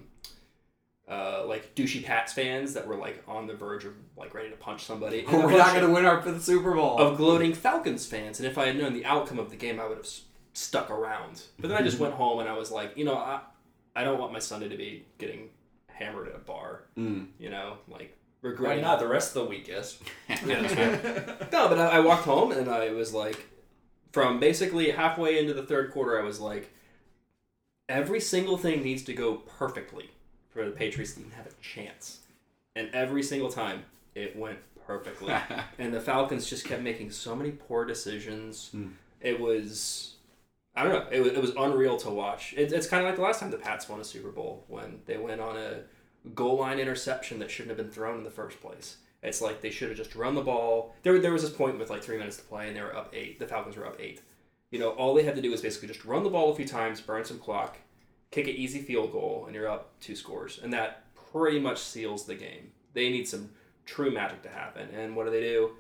like douchey Pats fans that were like on the verge of like ready to punch somebody. And We're not going to win our fifth Super Bowl. of gloating Falcons fans, and if I had known the outcome of the game, I would have stuck around. But then I just went home and I was like, I don't want my Sunday to be getting hammered at a bar. You know, like Why regretting. not? The rest of the week is. Yeah, that's right. No, but I walked home and I was like, from basically halfway into the third quarter, I was like, every single thing needs to go perfectly for the Patriots to even have a chance. And every single time, it went perfectly. And the Falcons just kept making so many poor decisions. It was, I don't know, it was unreal to watch. It's kind of like the last time the Pats won a Super Bowl when they went on a goal line interception that shouldn't have been thrown in the first place. It's like they should have just run the ball. There was this point with like 3 minutes to play and they were up 8. The Falcons were up 8. All they had to do was basically just run the ball a few times, burn some clock, kick an easy field goal, and you're up 2 scores. And that pretty much seals the game. They need some true magic to happen. And what do?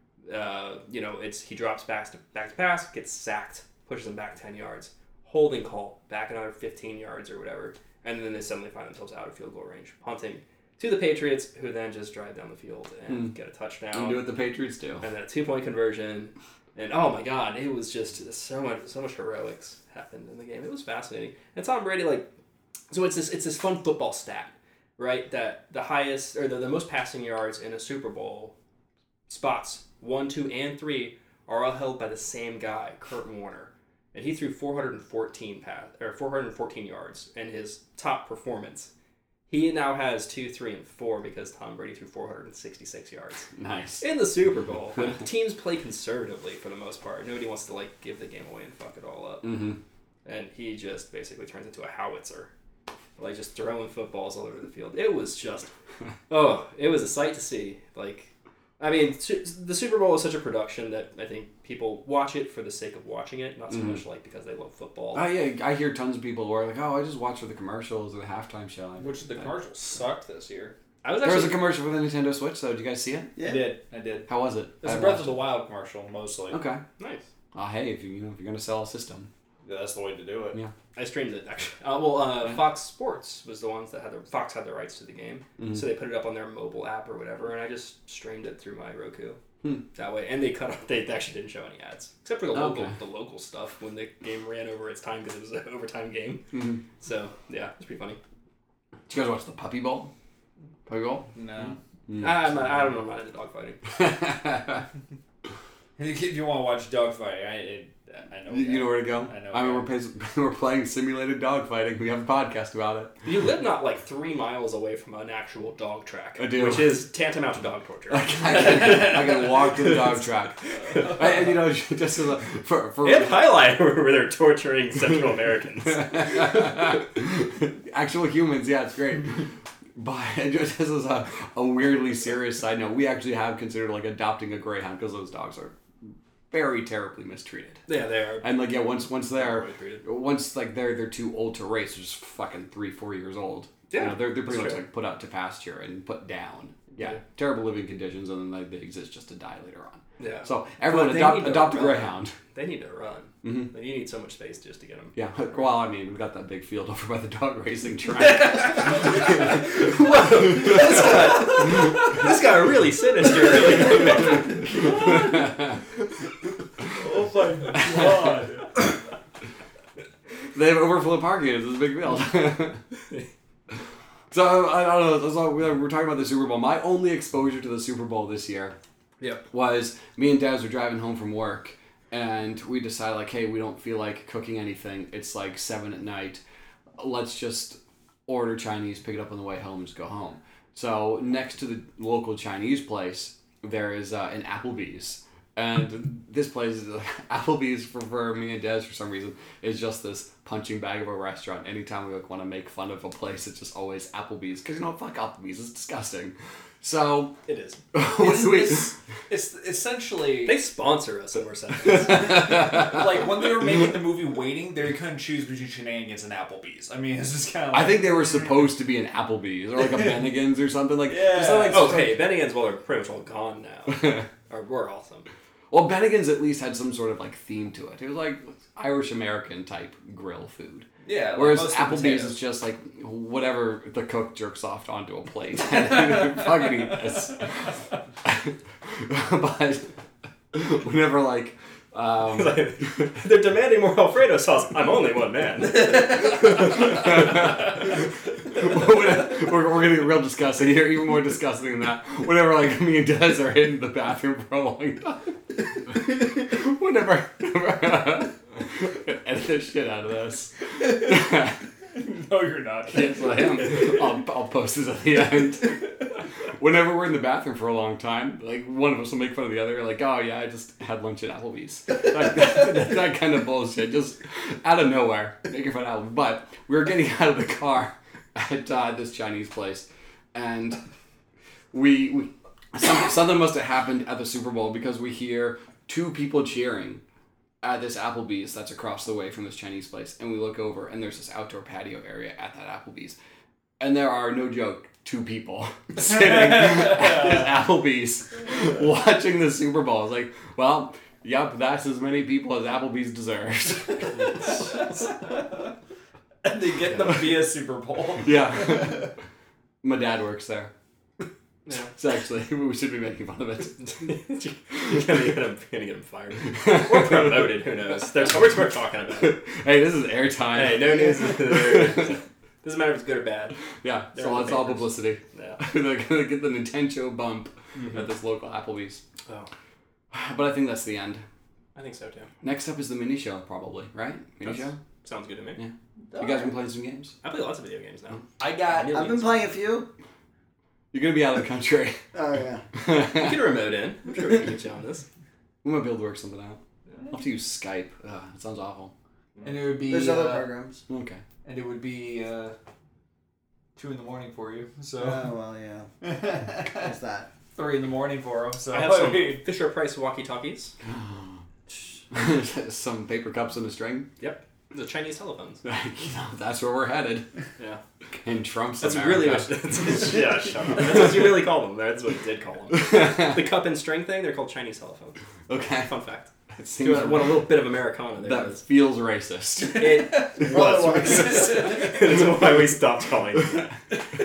He drops back to pass, gets sacked, pushes him back 10 yards, holding call, back another 15 yards or whatever. And then they suddenly find themselves out of field goal range, punting to the Patriots, who then just drive down the field and get a touchdown. And do what the Patriots do. And then a 2-point conversion. And oh my God, it was just so much heroics happened in the game. It was fascinating. And Tom Brady, so it's this fun football stat, right? That the highest or the most passing yards in a Super Bowl spots 1, 2, and 3 are all held by the same guy, Kurt Warner. And he threw 414 yards in his top performance. He now has 2, 3, and 4 because Tom Brady threw 466 yards. Nice. In the Super Bowl, when teams play conservatively for the most part, nobody wants to give the game away and fuck it all up. Mm-hmm. And he just basically turns into a howitzer, just throwing footballs all over the field. It was just, it was a sight to see. The Super Bowl is such a production that I think people watch it for the sake of watching it, not so much because they love football. Oh yeah, I hear tons of people who are like, "Oh, I just watch for the commercials or the halftime show." Which the commercials sucked this year. There was a commercial for the Nintendo Switch, though. Did you guys see it? Yeah. I did. How was it? It's a Breath of the Wild commercial, mostly. Okay. Nice. Hey, if you're gonna sell a system, That's the way to do it. Yeah. I streamed it actually. Fox Sports was the ones that Fox had the rights to the game, so they put it up on their mobile app or whatever, and I just streamed it through my Roku. That way, and they actually didn't show any ads except for the local stuff when the game ran over its time because it was an overtime game. So yeah, it's pretty funny. Did you guys watch the Puppy Bowl? No. I don't know. I'm not into dogfighting. If you want to watch dogfight, I know. You know where to go? I know. I mean, we're playing simulated dogfighting. We have a podcast about it. You live not 3 miles away from an actual dog track. I do. Which is tantamount to dog torture. I can walk to the dog track. Just as for And highlight where they're torturing Central Americans. actual humans, yeah, it's great. But just as a weirdly serious side note, we actually have considered adopting a greyhound because those dogs are very terribly mistreated. Yeah, they are. And like once they're Horribly treated. they're too old to race, they're just fucking 3-4 years old. Yeah, You know, they're pretty that's much true. like put out to pasture and put down. Yeah, Yeah. terrible living conditions, and then like they exist just to die later on. Yeah. So everyone But they need to adopt a run. greyhound. They need to run. Mhm. Like, you need so much space just to get them. Yeah, well, I mean, we've got that big field over by the dog racing track. This got really sinister. Oh my god. They have overflow parking. It's a big field. So I don't know. That's all, we're talking about the Super Bowl. My only exposure to the Super Bowl this year Yep. was me and Daz were driving home from work, and we decided like, hey, we don't feel like cooking anything. It's like 7 at night. Let's just order Chinese, pick it up on the way home, and just go home. So next to the local Chinese place, there is an Applebee's. And this place, Applebee's for me and Des for some reason, is just this punching bag of a restaurant. Anytime we want to make fun of a place, it's just always Applebee's. Because, fuck Applebee's. It's disgusting. So... It is. It's essentially They sponsor us in more seconds. like when they were making the movie Waiting, they couldn't choose between Shenanigans and Applebee's. I mean, it's just kind of like... I think they were supposed to be an Applebee's or like a Bennigan's or something. Like, Yeah. just like, Oh, hey, Bennigan's, well, they're pretty much all gone now. Or we're awesome. Well, Bennigan's at least had some sort of like theme to it. It was like Irish American type grill food. Yeah. Like Whereas mostly Applebee's potatoes. is just like whatever the cook jerks off onto a plate. And fucking eat this. But whenever like They're demanding more Alfredo sauce. I'm only one man. we're gonna get real disgusting here, even more disgusting than that. Whenever like me and Des are in the bathroom for a long time. Whenever edit the shit out of this. No, you're not. Yes, I am. I'll post this at the end. Whenever we're in the bathroom for a long time, like one of us will make fun of the other, like, oh yeah, I just had lunch at Applebee's. Like, that kind of bullshit, just out of nowhere, making fun of Applebee's. But we were getting out of the car at this Chinese place, and we something must have happened at the Super Bowl because we hear two people cheering at this Applebee's that's across the way from this Chinese place, and we look over and there's this outdoor patio area at that Applebee's, and there are, no joke, 2 people sitting at this Applebee's watching the Super Bowl. It's like, well, yep, that's as many people as Applebee's deserves. And they get them via Super Bowl. Yeah. My dad works there. Yeah. So actually, we should be making fun of it. You're gonna get him fired. Or promoted, who knows? There's so much we're talking about. Hey, this is airtime. Hey, no news. Doesn't matter if it's good or bad. Yeah, They're so in it's the all papers. publicity. Yeah. They're gonna get the Nintendo bump at this local Applebee's. Oh, But I think that's the end. I think so too. Next up is the mini show, probably, right? Mini That's- show? Sounds good to me. Yeah. You guys been playing some games? I play lots of video games now. I got. I've been playing a few. You're gonna be out of the country. Oh yeah. You can remote in. I'm sure we can get you on this. We might be able to work something out. I'll have to use Skype. Ugh, it sounds awful. And it would be. There's other programs. Okay. And it would be 2 a.m. for you. So. Oh well, yeah. What's that? 3 a.m. for them. So I have some Fisher Price walkie-talkies. Some paper cups and a string. Yep. The Chinese telephones. That's where we're headed. Yeah. In Trump's That's America. really what. Yeah, shut up. That's what you really call them. That's what you did call them. The cup and string thing, they're called Chinese telephones. Okay. Fun fact. It If seems you want a little bit of Americana there. that feels racist. It Well, was. That's why we stopped calling it that.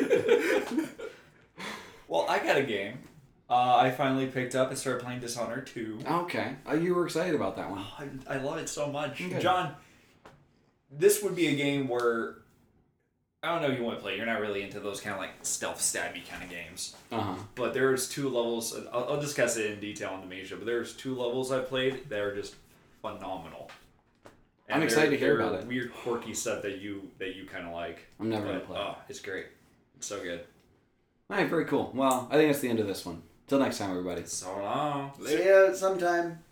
Well, I got a game. I finally picked up and started playing Dishonored 2. Okay. You were excited about that one. I love it so much. Okay. John, this would be a game where, I don't know if you want to play. You're not really into those kind of like stealth stabby kind of games. Uh-huh. But there's 2 levels. I'll discuss it in detail on the main show. But there's 2 levels I played that are just phenomenal. I'm excited to hear they're about it. Weird, quirky stuff that you kind of like. I'm never going But, to play. it's great. It's so good. All right, very cool. Well, I think that's the end of this one. Till next time, everybody. So long. See ya sometime.